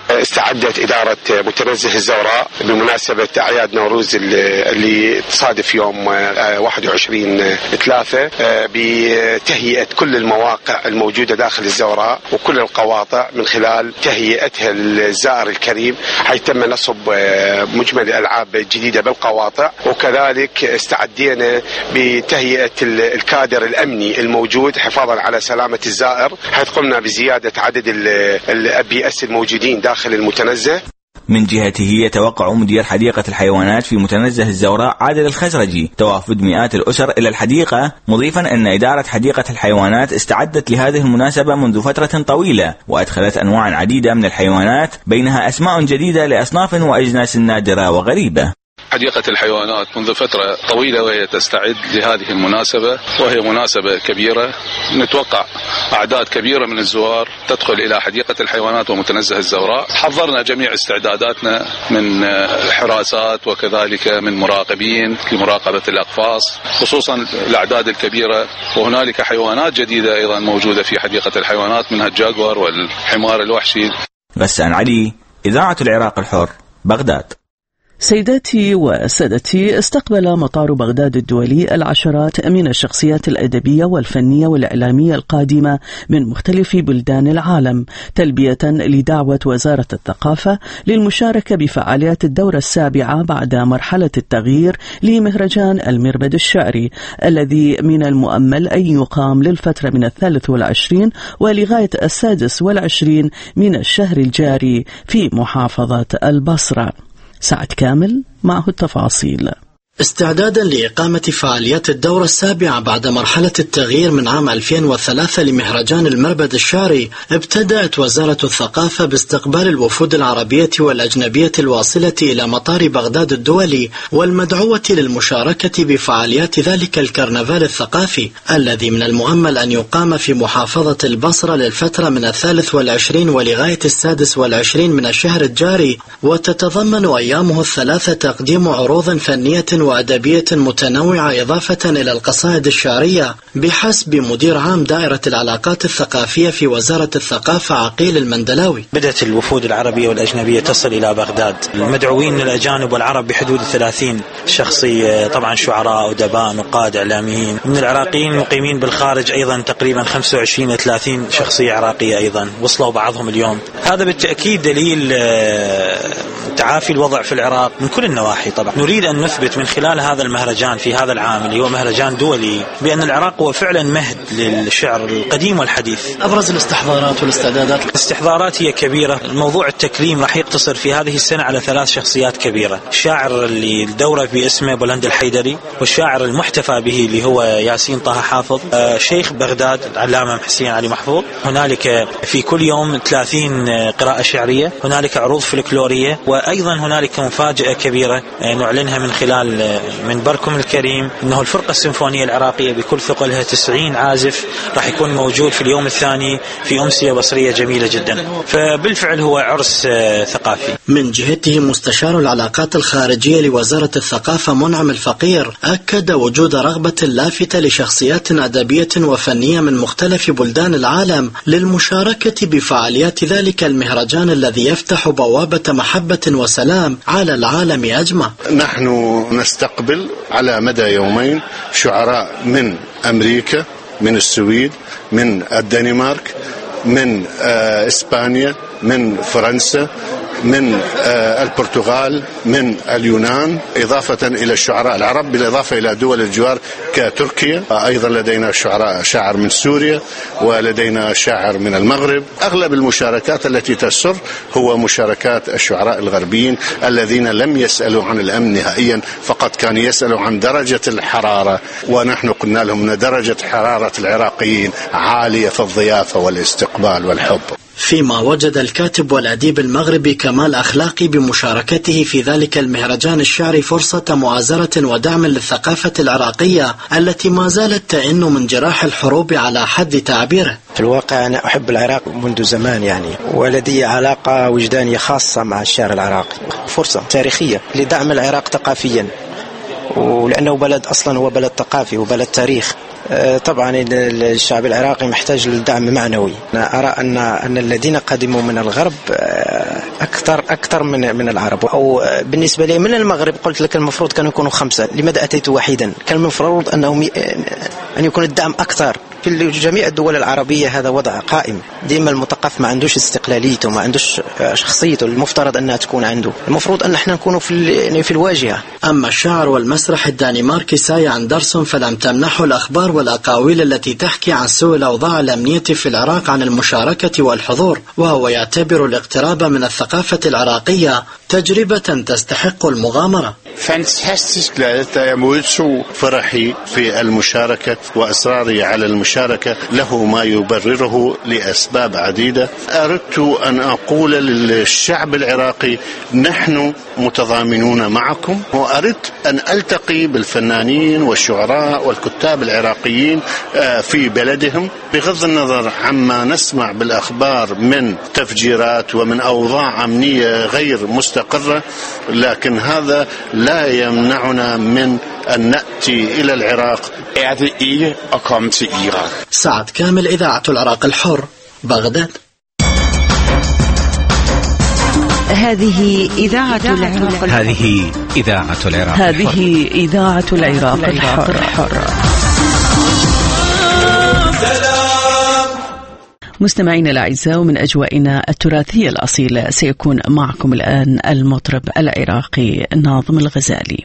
استعدت إدارة متنزه الزوراء بمناسبة أعياد نوروز اللي تصادف يوم واحد وعشرين ثلاثة بتهيئة كل المواقع الموجودة داخل الزوراء وكل القواطع من خلال تهيئتها للزائر الكريم، حيث تم نصب مجمل الألعاب جديدة بالقواطع، وكذلك استعدينا بتهيئة الكادر الأمني الموجود حفاظا على سلامة الزائر، حيث قمنا بزيادة عدد الأبي أس الموجودين داخل المتنزه. من جهته يتوقع مدير حديقة الحيوانات في متنزه الزوراء عادل الخزرجي توافد مئات الأسر إلى الحديقة، مضيفا أن إدارة حديقة الحيوانات استعدت لهذه المناسبة منذ فترة طويلة، وأدخلت أنواع عديدة من الحيوانات بينها أسماء جديدة لأصناف وأجناس نادرة وغريبة. حديقة الحيوانات منذ فترة طويلة وهي تستعد لهذه المناسبة، وهي مناسبة كبيرة. نتوقع أعداد كبيرة من الزوار تدخل إلى حديقة الحيوانات ومتنزه الزوراء. حضرنا جميع استعداداتنا من حراسات وكذلك من مراقبين لمراقبة الأقفاص، خصوصا الأعداد الكبيرة. وهنالك حيوانات جديدة أيضا موجودة في حديقة الحيوانات منها الجاغور والحمار الوحشي. غسان علي، إذاعة العراق الحر، بغداد. سيداتي وسادتي، استقبل مطار بغداد الدولي العشرات من الشخصيات الأدبية والفنية والإعلامية القادمة من مختلف بلدان العالم، تلبية لدعوة وزارة الثقافة للمشاركة بفعاليات الدورة السابعة بعد مرحلة التغيير لمهرجان المربد الشعري، الذي من المؤمل أن يقام للفترة من الثالث والعشرين ولغاية السادس والعشرين من الشهر الجاري في محافظة البصرة. سعد كامل معه التفاصيل. استعدادا لإقامة فعاليات الدورة السابعة بعد مرحلة التغيير من عام ألفين وثلاثة لمهرجان المربد الشعري، ابتدأت وزارة الثقافة باستقبال الوفود العربية والأجنبية الواصلة إلى مطار بغداد الدولي والمدعوة للمشاركة بفعاليات ذلك الكرنفال الثقافي الذي من المؤمل أن يقام في محافظة البصرة للفترة من الثالث والعشرين ولغاية السادس والعشرين من الشهر الجاري، وتتضمن أيامه الثلاثة تقديم عروض فنية وأدبية متنوعة إضافة إلى القصائد الشعرية بحسب مدير عام دائرة العلاقات الثقافية في وزارة الثقافة عقيل المندلاوي. بدأت الوفود العربية والأجنبية تصل إلى بغداد، المدعوين الأجانب والعرب بحدود ثلاثين شخصية، طبعا شعراء أدباء نقاد إعلاميين. من العراقيين المقيمين بالخارج أيضا تقريبا خمسة وعشرين إلى ثلاثين شخصية عراقية أيضا وصلوا بعضهم اليوم. هذا بالتأكيد دليل تعافي الوضع في العراق من كل النواحي. طبعا نريد أن نثبت من خلال هذا المهرجان في هذا العام اللي هو مهرجان دولي بأن العراق هو فعلا مهد للشعر القديم والحديث. أبرز الاستحضارات والاستعدادات. الاستحضارات هي كبيرة. الموضوع التكريم راح يقتصر في هذه السنة على ثلاث شخصيات كبيرة: الشاعر اللي الدورة باسمه بولند الحيدري، والشاعر المحتفى به اللي هو ياسين طه حافظ، آه شيخ بغداد العلامة حسين علي محفوظ. هنالك في كل يوم ثلاثين قراءة شعرية، هنالك عروض فلكلورية، وأيضا هنالك مفاجأة كبيرة آه نعلنها من خلال منبركم الكريم، انه الفرقة السيمفونية العراقية بكل ثقلها تسعين عازف راح يكون موجود في اليوم الثاني في أمسية بصرية جميلة جدا. فبالفعل هو عرس ثقافي. من جهته مستشار العلاقات الخارجية لوزارة الثقافة منعم الفقير أكد وجود رغبة لافتة لشخصيات أدبية وفنية من مختلف بلدان العالم للمشاركة بفعاليات ذلك المهرجان الذي يفتح بوابة محبة وسلام على العالم أجمع. نحن نستقبل على مدى يومين شعراء من أمريكا، من السويد، من الدنمارك، من آه إسبانيا، من فرنسا، من آه البرتغال، من اليونان، إضافة إلى الشعراء العرب، بالإضافة إلى دول الجوار كتركيا. أيضا لدينا شعراء شاعر من سوريا، ولدينا شاعر من المغرب. أغلب المشاركات التي تسر هو مشاركات الشعراء الغربيين الذين لم يسألوا عن الأمن نهائيا، فقط كانوا يسألوا عن درجة الحرارة، ونحن قلنا لهم أن درجة حرارة العراقيين عالية في الضيافة والاستقبال والحب. فيما وجد الكاتب والأديب المغربي كمال أخلاقي بمشاركته في ذلك المهرجان الشعري فرصة مؤازرة ودعم للثقافة العراقية التي ما زالت تئن من جراح الحروب على حد تعبيره. في الواقع أنا أحب العراق منذ زمان يعني، ولدي علاقة وجدانية خاصة مع الشعر العراقي. فرصة تاريخية لدعم العراق ثقافيا، ولأنه بلد أصلا هو بلد ثقافي وبلد تاريخ. طبعا الشعب العراقي محتاج للدعم معنوي. أنا أرى أن أن الذين قدموا من الغرب أكثر أكثر من من العرب، أو بالنسبة لي من المغرب قلت لك المفروض كانوا يكونوا خمسة، لماذا أتيت وحيدا؟ كان المفروض أنهم أن يكون الدعم أكثر. في جميع الدول العربية هذا وضع قائم، ديما المثقف ما عندوش استقلاليته، ما عندوش شخصيته المفترض أنها تكون عنده. المفروض أن احنا نكون في في الواجهة. أما الشاعر والمسرح الدنماركي ساي أندرسون فلم تمنحه الأخبار والأقاويل التي تحكي عن سوء الأوضاع الأمنية في العراق عن المشاركة والحضور، وهو يعتبر الاقتراب من الثقافة العراقية تجربة تستحق المغامرة. فرحي في المشاركة وإصراري على المشاركة له ما يبرره لأسباب عديدة. أردت أن أقول للشعب العراقي نحن متضامنون معكم، وأردت أن ألتقي بالفنانين والشعراء والكتاب العراقيين في بلدهم بغض النظر عما نسمع بالأخبار من تفجيرات ومن أوضاع أمنية غير مستقرة، لكن هذا لا يمنعنا من أن نأتي إلى العراق. سعد كامل، إذاعة العراق الحر، بغداد. هذه إذاعة العراق الحر. هذه إذاعة العراق هذه إذاعة العراق الحر. مستمعينا الأعزاء، ومن أجوائنا التراثية الأصيلة سيكون معكم الآن المطرب العراقي ناظم الغزالي.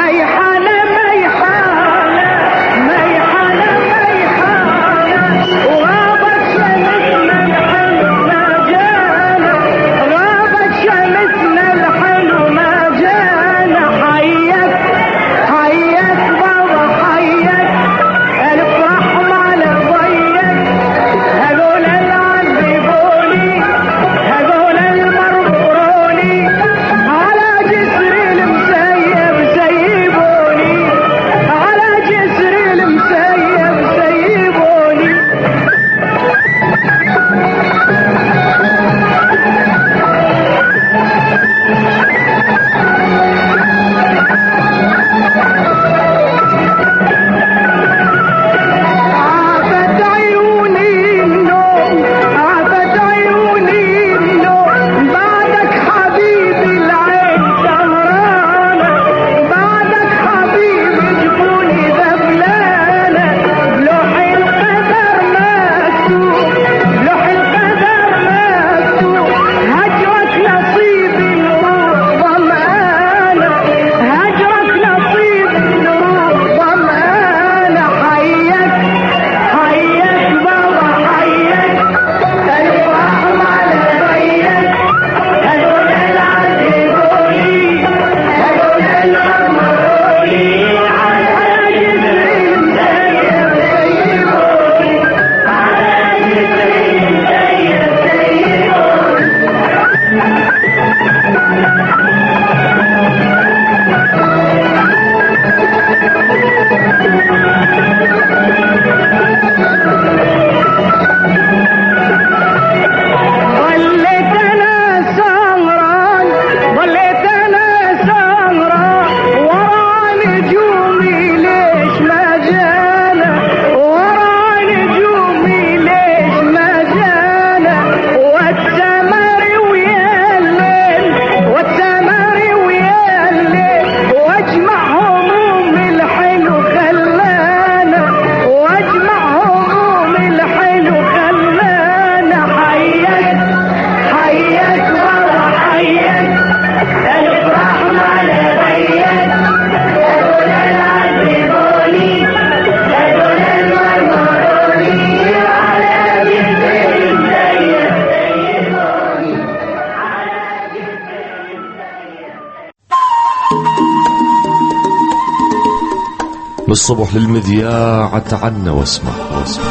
الصبح للمذياع تعنا واسمع واسمع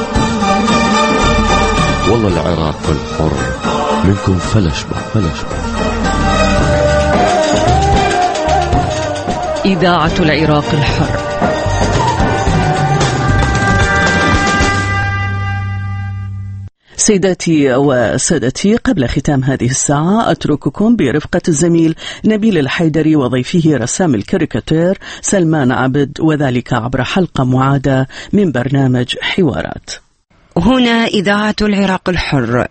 والله العراق الحر منكم فلشبه فلشبه. إذاعة العراق الحر. سيداتي وسادتي، قبل ختام هذه الساعة أترككم برفقة الزميل نبيل الحيدري وضيفه رسام الكاريكاتير سلمان عبد، وذلك عبر حلقة معادة من برنامج حوارات. هنا إذاعة العراق الحر.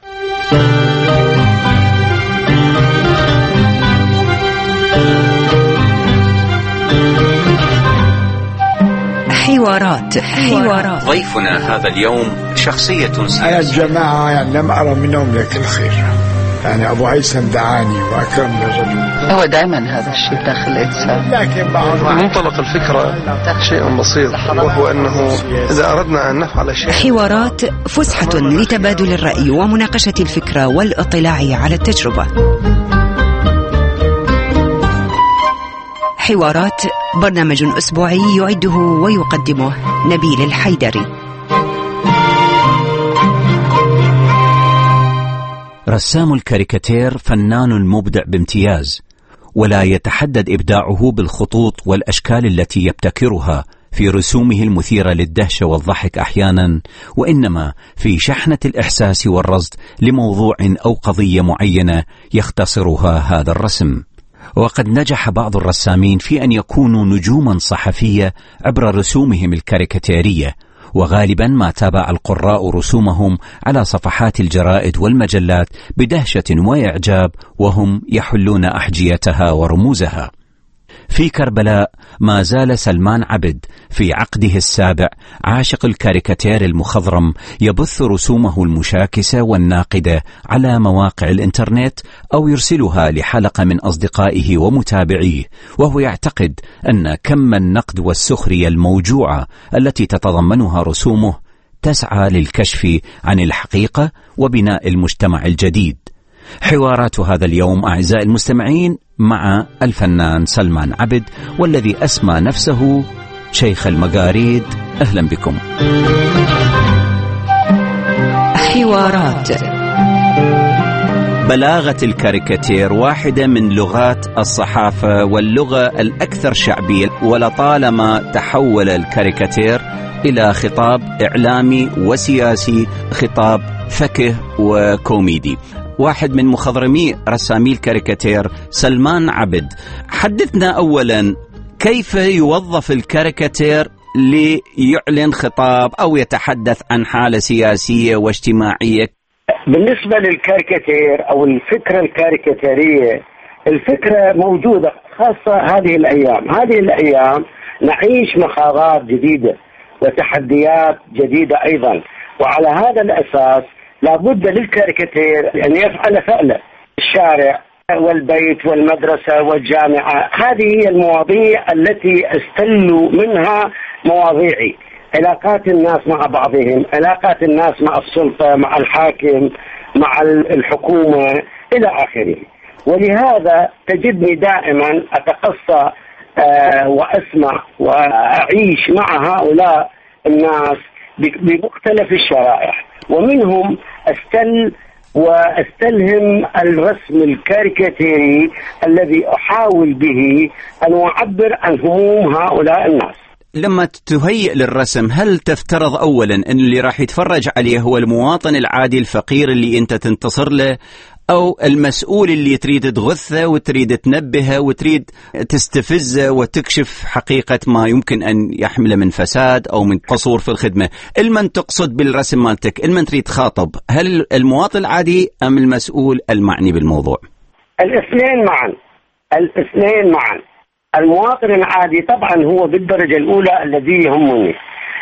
حوارات حوارات ضيفنا هذا اليوم شخصية سياسية. أنا الجماعة يعني لم أرى منهم لك الخير، يعني أبو هيثم دعاني وأكرمني الرجل. هو دائما هذا الشيء داخل الإنسان، لكن منطلق الفكرة شيء بسيط، وهو أنه إذا أردنا أن نفعل شيء. حوارات فسحة لتبادل الرأي ومناقشة الفكرة والاطلاع على التجربة. حوارات برنامج أسبوعي يعده ويقدمه نبيل الحيدري. رسام الكاريكاتير فنان مبدع بامتياز، ولا يتحدد إبداعه بالخطوط والأشكال التي يبتكرها في رسومه المثيرة للدهشة والضحك أحيانا، وإنما في شحنة الإحساس والرصد لموضوع أو قضية معينة يختصرها هذا الرسم. وقد نجح بعض الرسامين في أن يكونوا نجوما صحفية عبر رسومهم الكاريكاتيرية، وغالبا ما تابع القراء رسومهم على صفحات الجرائد والمجلات بدهشة وإعجاب وهم يحلون أحجيتها ورموزها. في كربلاء ما زال سلمان عبد في عقده السابع عاشق الكاريكاتير المخضرم يبث رسومه المشاكسة والناقدة على مواقع الإنترنت أو يرسلها لحلقة من أصدقائه ومتابعيه، وهو يعتقد أن كم النقد والسخرية الموجوعة التي تتضمنها رسومه تسعى للكشف عن الحقيقة وبناء المجتمع الجديد. حوارات هذا اليوم أعزائي المستمعين مع الفنان سلمان عبد، والذي أسمى نفسه شيخ المقاريد. أهلا بكم. حوارات. بلاغة الكاريكاتير واحدة من لغات الصحافة واللغة الأكثر شعبية، ولطالما تحول الكاريكاتير إلى خطاب إعلامي وسياسي، خطاب فكه وكوميدي. واحد من مخضرمي رسامي الكاريكاتير سلمان عبد، حدثنا أولا كيف يوظف الكاريكاتير ليعلن خطاب أو يتحدث عن حالة سياسية واجتماعية. بالنسبة للكاريكاتير أو الفكرة الكاريكاتيرية، الفكرة موجودة خاصة هذه الأيام. هذه الأيام نعيش مخاضات جديدة وتحديات جديدة أيضا، وعلى هذا الأساس لابد للكاريكاتير أن يفعل فعله. الشارع والبيت والمدرسة والجامعة، هذه هي المواضيع التي استلوا منها مواضيعي. علاقات الناس مع بعضهم، علاقات الناس مع السلطة، مع الحاكم، مع الحكومة إلى آخره. ولهذا تجدني دائما أتقصى آه وأسمع وأعيش مع هؤلاء الناس بمختلف الشرائح، ومنهم استل واستلهم الرسم الكاريكاتيري الذي أحاول به أن أعبر عن هموم هؤلاء الناس. لما تهيئ للرسم، هل تفترض أولا أن اللي راح يتفرج عليه هو المواطن العادي الفقير اللي أنت تنتصر له، أو المسؤول اللي تريد تغثه وتريد تنبهه وتريد تستفزه وتكشف حقيقة ما يمكن أن يحمله من فساد أو من قصور في الخدمة؟ المن تقصد بالرسم مالتك؟ المن تريد تخاطب؟ هل المواطن العادي أم المسؤول المعني بالموضوع؟ الاثنين معا، الاثنين معا. المواطن العادي طبعا هو بالدرجة الأولى الذي يهمني،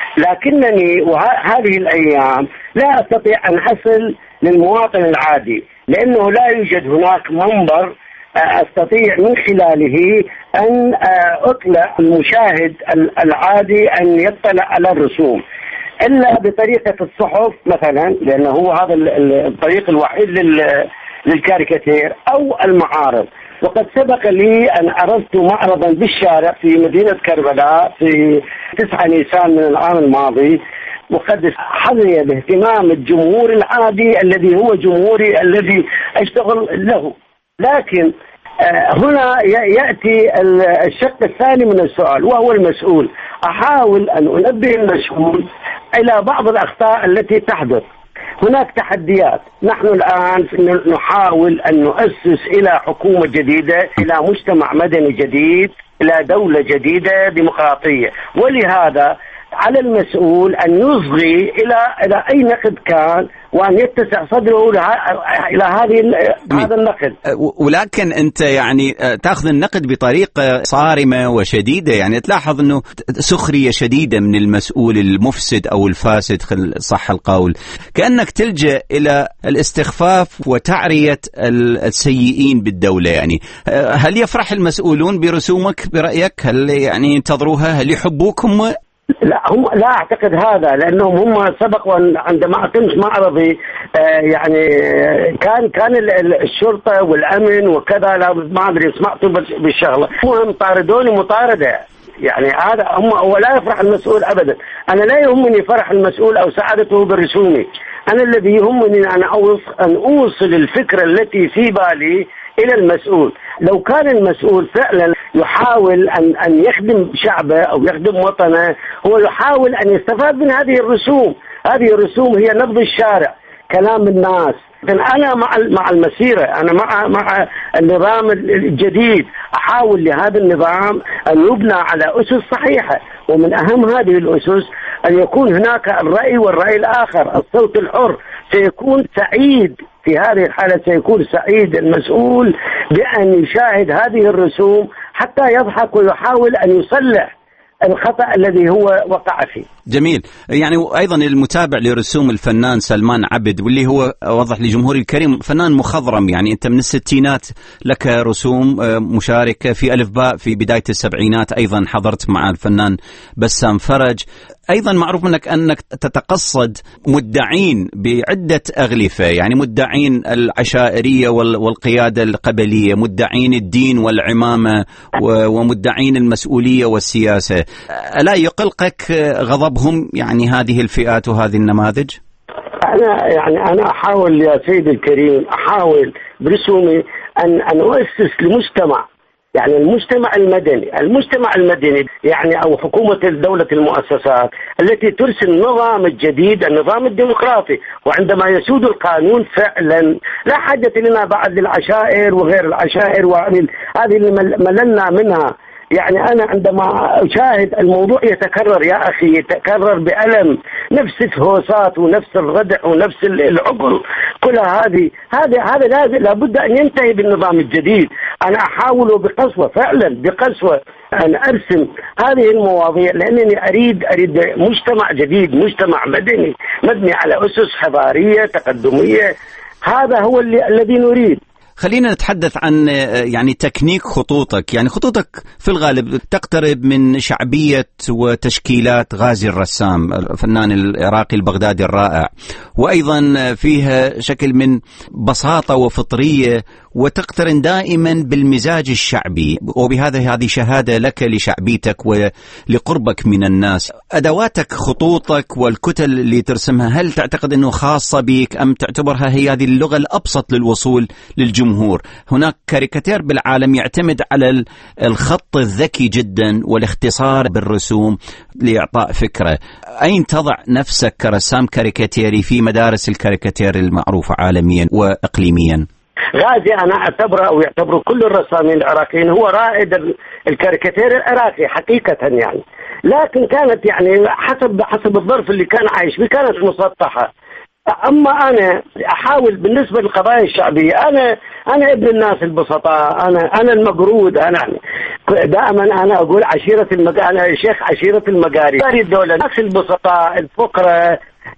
لكنني وهذه الأيام لا أستطيع أن أصل للمواطن العادي، لأنه لا يوجد هناك منبر أستطيع من خلاله أن أطلع المشاهد العادي أن يطلع على الرسوم، إلا بطريقة الصحف مثلا، لأنه هو هذا الطريق الوحيد للكاريكاتير، أو المعارض. وقد سبق لي أن عرضت معرضا بالشارع في مدينة كربلاء في تسعة نيسان من العام الماضي، وقد حظي باهتمام الجمهور العادي الذي هو جمهوري الذي أشتغل له. لكن هنا يأتي الشق الثاني من السؤال، وهو المسؤول. أحاول أن أنبه المسؤول إلى بعض الأخطاء التي تحدث. هناك تحديات، نحن الآن نحاول أن نؤسس إلى حكومة جديدة، إلى مجتمع مدني جديد، إلى دولة جديدة ديمقراطية، ولهذا على المسؤول أن يصغي إلى إلى أي نقد كان، وأن يتسع صدره إلى هذه هذا النقد. ولكن أنت يعني تأخذ النقد بطريقة صارمة وشديدة، يعني تلاحظ أنه سخرية شديدة من المسؤول المفسد أو الفاسد، صح القول، كأنك تلجأ إلى الاستخفاف وتعرية السيئين بالدولة. يعني هل يفرح المسؤولون برسومك برأيك؟ هل يعني ينتظروها؟ هل يحبوكم؟ لا هم لا اعتقد هذا، لانهم هم سبقوا عندما اتمت معرضي آه يعني كان كان الشرطه والامن وكذا، لا ما ادري سمعتوا بالشغله، هم طاردوني مطارده. يعني هذا هم ولا يفرح المسؤول ابدا. انا لا يهمني فرح المسؤول او سعادته برسومي، انا الذي يهمني ان ان اوصل الفكره التي في بالي الى المسؤول. لو كان المسؤول فعلا يحاول ان ان يخدم شعبه او يخدم وطنه، هو يحاول ان يستفاد من هذه الرسوم. هذه الرسوم هي نبض الشارع، كلام الناس. انا مع مع المسيره، انا مع مع النظام الجديد، احاول لهذا النظام ان يبنى على اسس صحيحه، ومن اهم هذه الاسس ان يكون هناك الراي والراي الاخر، الصوت الحر. سيكون سعيد في هذه الحالة، سيكون سعيد المسؤول بأن يشاهد هذه الرسوم حتى يضحك ويحاول أن يصلح الخطأ الذي هو وقع فيه. جميل. يعني أيضا المتابع لرسوم الفنان سلمان عبد، واللي هو وضح لجمهور الكريم فنان مخضرم، يعني أنت من الستينات لك رسوم مشاركة في ألف باء، في بداية السبعينات أيضا حضرت مع الفنان بسام فرج. أيضا معروف منك أنك تتقصد مدعين بعدة أغلفة، يعني مدعين العشائرية والقيادة القبلية، مدعين الدين والعمامة، ومدعين المسؤولية والسياسة. ألا يقلقك غضبهم، يعني هذه الفئات وهذه النماذج؟ أنا يعني أنا أحاول يا سيدي الكريم، أحاول برسومي أن أن أؤسس لمجتمع، يعني المجتمع المدني، المجتمع المدني يعني أو حكومة الدولة المؤسسات التي ترسل النظام الجديد، النظام الديمقراطي. وعندما يسود القانون فعلا لا حاجة لنا بعد للعشائر وغير العشائر، وهذه اللي مللنا منها. يعني أنا عندما أشاهد الموضوع يتكرر يا أخي، يتكرر بألم، نفس الهوسات ونفس الردع ونفس العقل، كل هذه هذا هذا لازم لابد أن ينتهي بالنظام الجديد. أنا أحاول بقسوة، فعلا بقسوة، أن أرسم هذه المواضيع، لأنني أريد أريد مجتمع جديد، مجتمع مدني مبني على أسس حضارية تقدمية. هذا هو اللي الذي نريد. خلينا نتحدث عن يعني تكنيك خطوطك. يعني خطوطك في الغالب تقترب من شعبية وتشكيلات غازي الرسام، الفنان العراقي البغدادي الرائع، وأيضا فيها شكل من بساطة وفطرية، وتقترن دائما بالمزاج الشعبي، وبهذا هذه شهادة لك لشعبيتك ولقربك من الناس. أدواتك، خطوطك والكتل اللي ترسمها، هل تعتقد أنه خاصة بك أم تعتبرها هي هذه اللغة الأبسط للوصول للجمهور؟ هناك كاريكاتير بالعالم يعتمد على الخط الذكي جدا والاختصار بالرسوم لإعطاء فكرة. أين تضع نفسك كرسام كاريكاتيري في مدارس الكاريكاتير المعروفة عالميا وإقليميا؟ غازي أنا أعتبره أو يعتبره كل الرسامين العراقيين هو رائد الكاريكاتير العراقي حقيقة يعني، لكن كانت يعني حسب حسب الظرف اللي كان عايش فيه كانت مسطحة. أما أنا أحاول بالنسبة للقضايا الشعبية، أنا أنا ابن الناس البسطاء، أنا أنا المقرود، أنا دائما أنا أقول عشيرة المج... أنا شيخ عشيرة المقاري، الدولة الناس البسطاء الفقراء،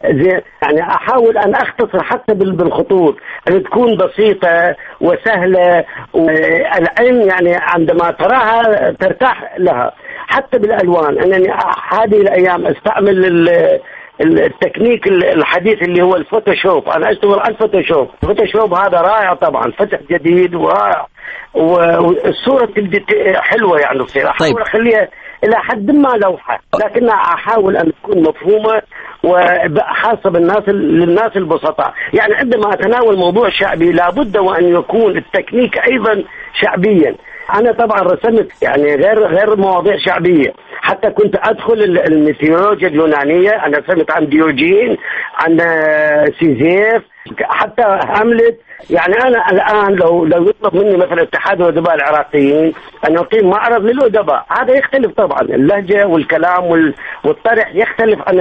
يعني أحاول أن أختصر حتى بالخطوط أن تكون بسيطة وسهلة، والعين يعني عندما تراها ترتاح لها، حتى بالألوان. أنني هذه الأيام أستعمل التكنيك الحديث اللي هو الفوتوشوب، أنا أشتغل على الفوتوشوب. الفوتوشوب هذا رائع طبعا، فتح جديد ورائع، والصورة حلوة يعني تصير. أحاول أخليها إلى حد ما لوحة، لكنها أحاول أن تكون مفهومة وخاصة بالناس للناس البسطاء. يعني عندما أتناول موضوع شعبي لابد وأن يكون التكنيك أيضا شعبيا. أنا طبعا رسمت يعني غير غير مواضيع شعبية، حتى كنت أدخل الميثولوجيا اليونانية. أنا رسمت عن ديوجين، عن سيزيف، حتى هاملت. يعني أنا الآن لو لو يطلب مني مثلا اتحاد الأدباء العراقيين أن أقيم معرض للأدباء، هذا يختلف طبعا، اللهجة والكلام والطرح يختلف عن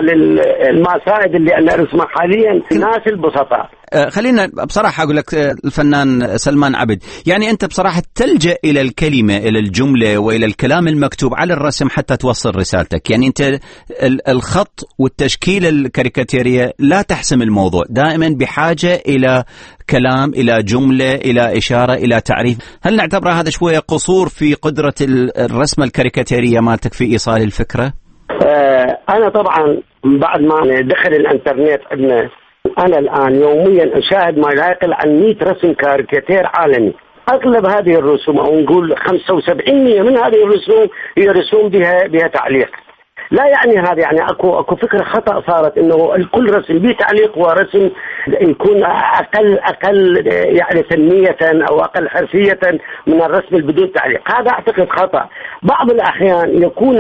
المسائد اللي أنا أرسمها حاليا الناس البسطاء. خلينا بصراحة أقول لك الفنان سلمان عبد، يعني أنت بصراحة تلجأ إلى الكلمة، إلى الجملة وإلى الكلام المكتوب على الرسم حتى توصل رسالتك. يعني أنت الخط والتشكيلة الكاريكاتيرية لا تحسم الموضوع، دائما بحاجة إلى كلام، إلى جملة، إلى إشارة، إلى تعريف. هل نعتبر هذا شوية قصور في قدرة الرسمة الكاريكاتيرية مالتك في إيصال الفكرة؟ آه أنا طبعا بعد ما دخل الإنترنت عندنا، أنا الآن يوميا أشاهد ما لا يقل عن مئة رسم كاريكاتير عالمي. أغلب هذه الرسوم أو نقول خمسة وسبعين بالمئة من هذه الرسوم هي رسوم بها بها تعليق. لا يعني هذا يعني اكو اكو فكره خطا صارت انه الكل رسم به تعليق ورسم يكون اقل اقل يعني فنيه او اقل حرفيه من الرسم بدون تعليق. هذا اعتقد خطا. بعض الاحيان يكون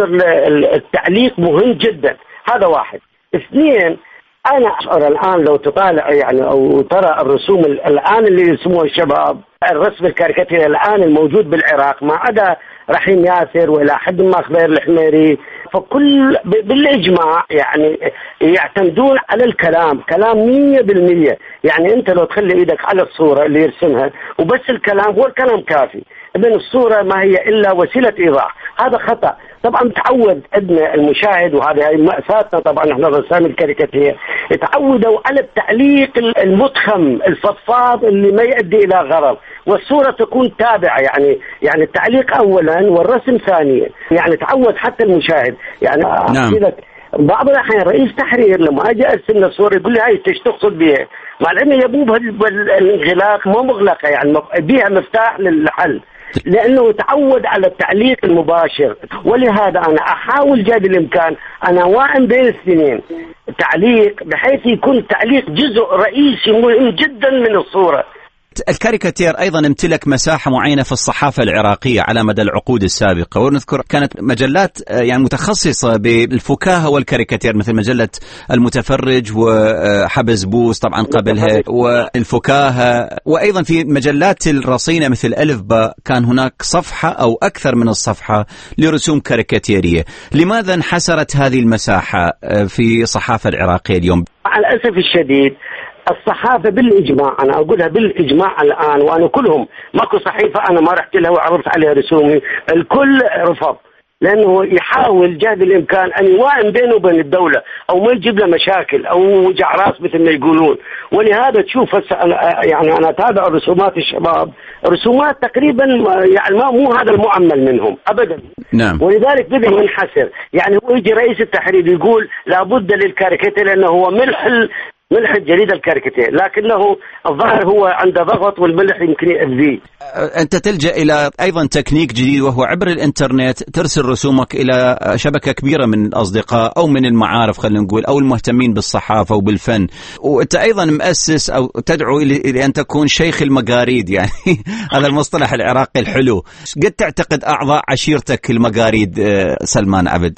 التعليق مهم جدا. هذا واحد. اثنين، انا اشعر الان لو تطالع يعني او ترى الرسوم الان اللي يرسموها الشباب، الرسم الكاريكاتيري الان الموجود بالعراق ما عدا رحيم ياسر والى حد ما خبير الحميري، فكل بالاجماع يعني يعتمدون على الكلام، كلام مية بالمية. يعني انت لو تخلي ايدك على الصوره اللي يرسمها وبس الكلام، هو الكلام كافي، اذن الصوره ما هي الا وسيله ايضاح. هذا خطا. طبعا تعود عندنا المشاهد، وهذه هي مأساتنا طبعا احنا رسام الكاريكاتير، تعودوا على التعليق المضخم الفضفاض اللي ما يؤدي الى غرض، والصوره تكون تابعه. يعني يعني التعليق اولا والرسم ثانيا. يعني تعود حتى المشاهد. يعني نعم. لك بعض الاحيان رئيس تحرير لما اجي ارسم له صوره يقول لي هاي ايش تقصد بها؟ مع العلم يا ابوب الانغلاق ما مغلقه، يعني بيها مفتاح للحل، لأنه تعود على التعليق المباشر. ولهذا أنا أحاول جاد الإمكان أنا واعم بين الاثنين، تعليق بحيث يكون تعليق جزء رئيسي مهم جدا من الصورة. الكاريكاتير أيضا امتلك مساحة معينة في الصحافة العراقية على مدى العقود السابقة، ونذكر كانت مجلات يعني متخصصة بالفكاهة والكاريكاتير مثل مجلة المتفرج وحبز بوس طبعا قبلها والفكاهة، وأيضا في مجلات الرصينة مثل ألف باء كان هناك صفحة أو أكثر من الصفحة لرسوم كاريكاتيرية. لماذا انحسرت هذه المساحة في الصحافة العراقية اليوم؟ مع الأسف الشديد الصحافة بالإجماع، أنا أقولها بالإجماع الآن، وأنا كلهم ماكو صحيفة أنا ما رحت لها وعرضت عليها رسومي، الكل رفض، لأنه يحاول جهد الإمكان أن يوائم بينه وبين الدولة أو ما يجيب له مشاكل أو وجع راس مثل ما يقولون. ولهذا تشوف يعني أنا أتابع رسومات الشباب، رسومات تقريبا يعني ما مو هذا المعمل منهم أبدا. نعم. ولذلك بدأ ينحسر. يعني هو يجي رئيس التحرير يقول لابد للكاريكاتير لأنه هو ملح ملح الجريدة الكاريكاتير، لكنه الظاهر هو عنده ضغط والملح يمكن يأذيه. أنت تلجأ إلى أيضا تكنيك جديد وهو عبر الإنترنت ترسل رسومك إلى شبكة كبيرة من الأصدقاء أو من المعارف خلينا نقول أو المهتمين بالصحافة وبالفن، وأنت أيضا مؤسس أو تدعو إلى أن تكون شيخ المقاريد، يعني هذا المصطلح العراقي الحلو. قد تعتقد أعضاء عشيرتك المقاريد سلمان عبد؟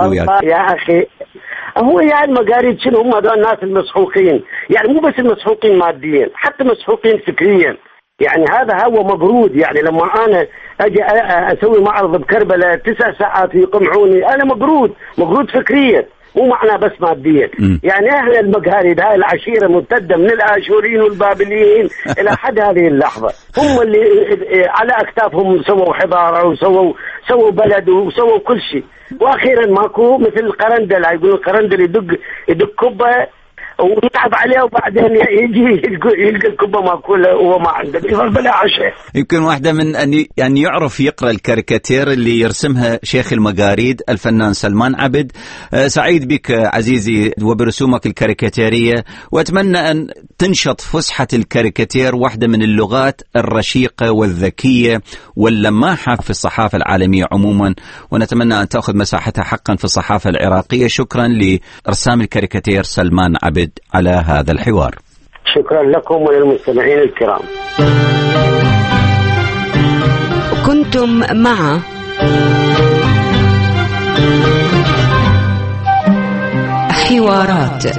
يا أخي هو يعني المقاريد شنو هم هذول الناس المسحوقين، يعني مو بس المسحوقين ماديا حتى مسحوقين فكريا. يعني هذا هو مقرود. يعني لما أنا أجي أسوي معرض بكربلاء تسع ساعات يقمعوني، أنا مقرود مقرود فكريا مو معناه بس ماديا. يعني احنا المقاريد هاي العشيرة ممتدة من الآشوريين والبابليين إلى حد هذه اللحظة، هم اللي على أكتافهم سووا حضارة وسووا سووا بلد وسووا كل شيء. واخيرا ماكو مثل القرندل، يقولون القرندل يدق يدق كبه ويتعب عليها وبعدين يجي يلقى الكبه ماكوله وهو ما عنده بلا عشاء. يمكن واحده من ان يعني يعرف يقرا الكاريكاتير اللي يرسمها شيخ المقاريد الفنان سلمان عبد. سعيد بك عزيزي وبرسومك الكاريكاتيريه، واتمنى ان تنشط فسحه الكاريكاتير، واحده من اللغات الرشيقه والذكيه واللماحه في الصحافه العالميه عموما، ونتمنى ان تاخذ مساحتها حقا في الصحافه العراقيه. شكرا لرسام الكاريكاتير سلمان عبد على هذا الحوار. شكرا لكم وللمستمعين الكرام. كنتم مع حوارات،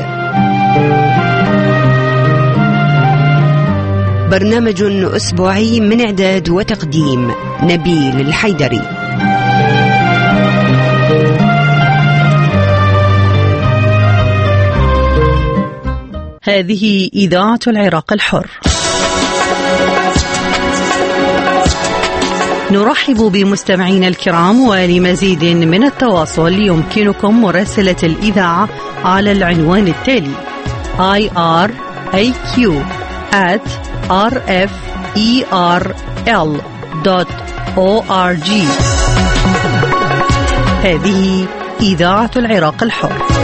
برنامج أسبوعي من إعداد وتقديم نبيل الحيدري. هذه إذاعة العراق الحر. نرحب بمستمعينا الكرام، ولمزيد من التواصل يمكنكم مراسلة الإذاعة على العنوان التالي آي آر إيه كيو آت آر إف إي آر إل دوت أو آر جي. هذه إذاعة العراق الحر.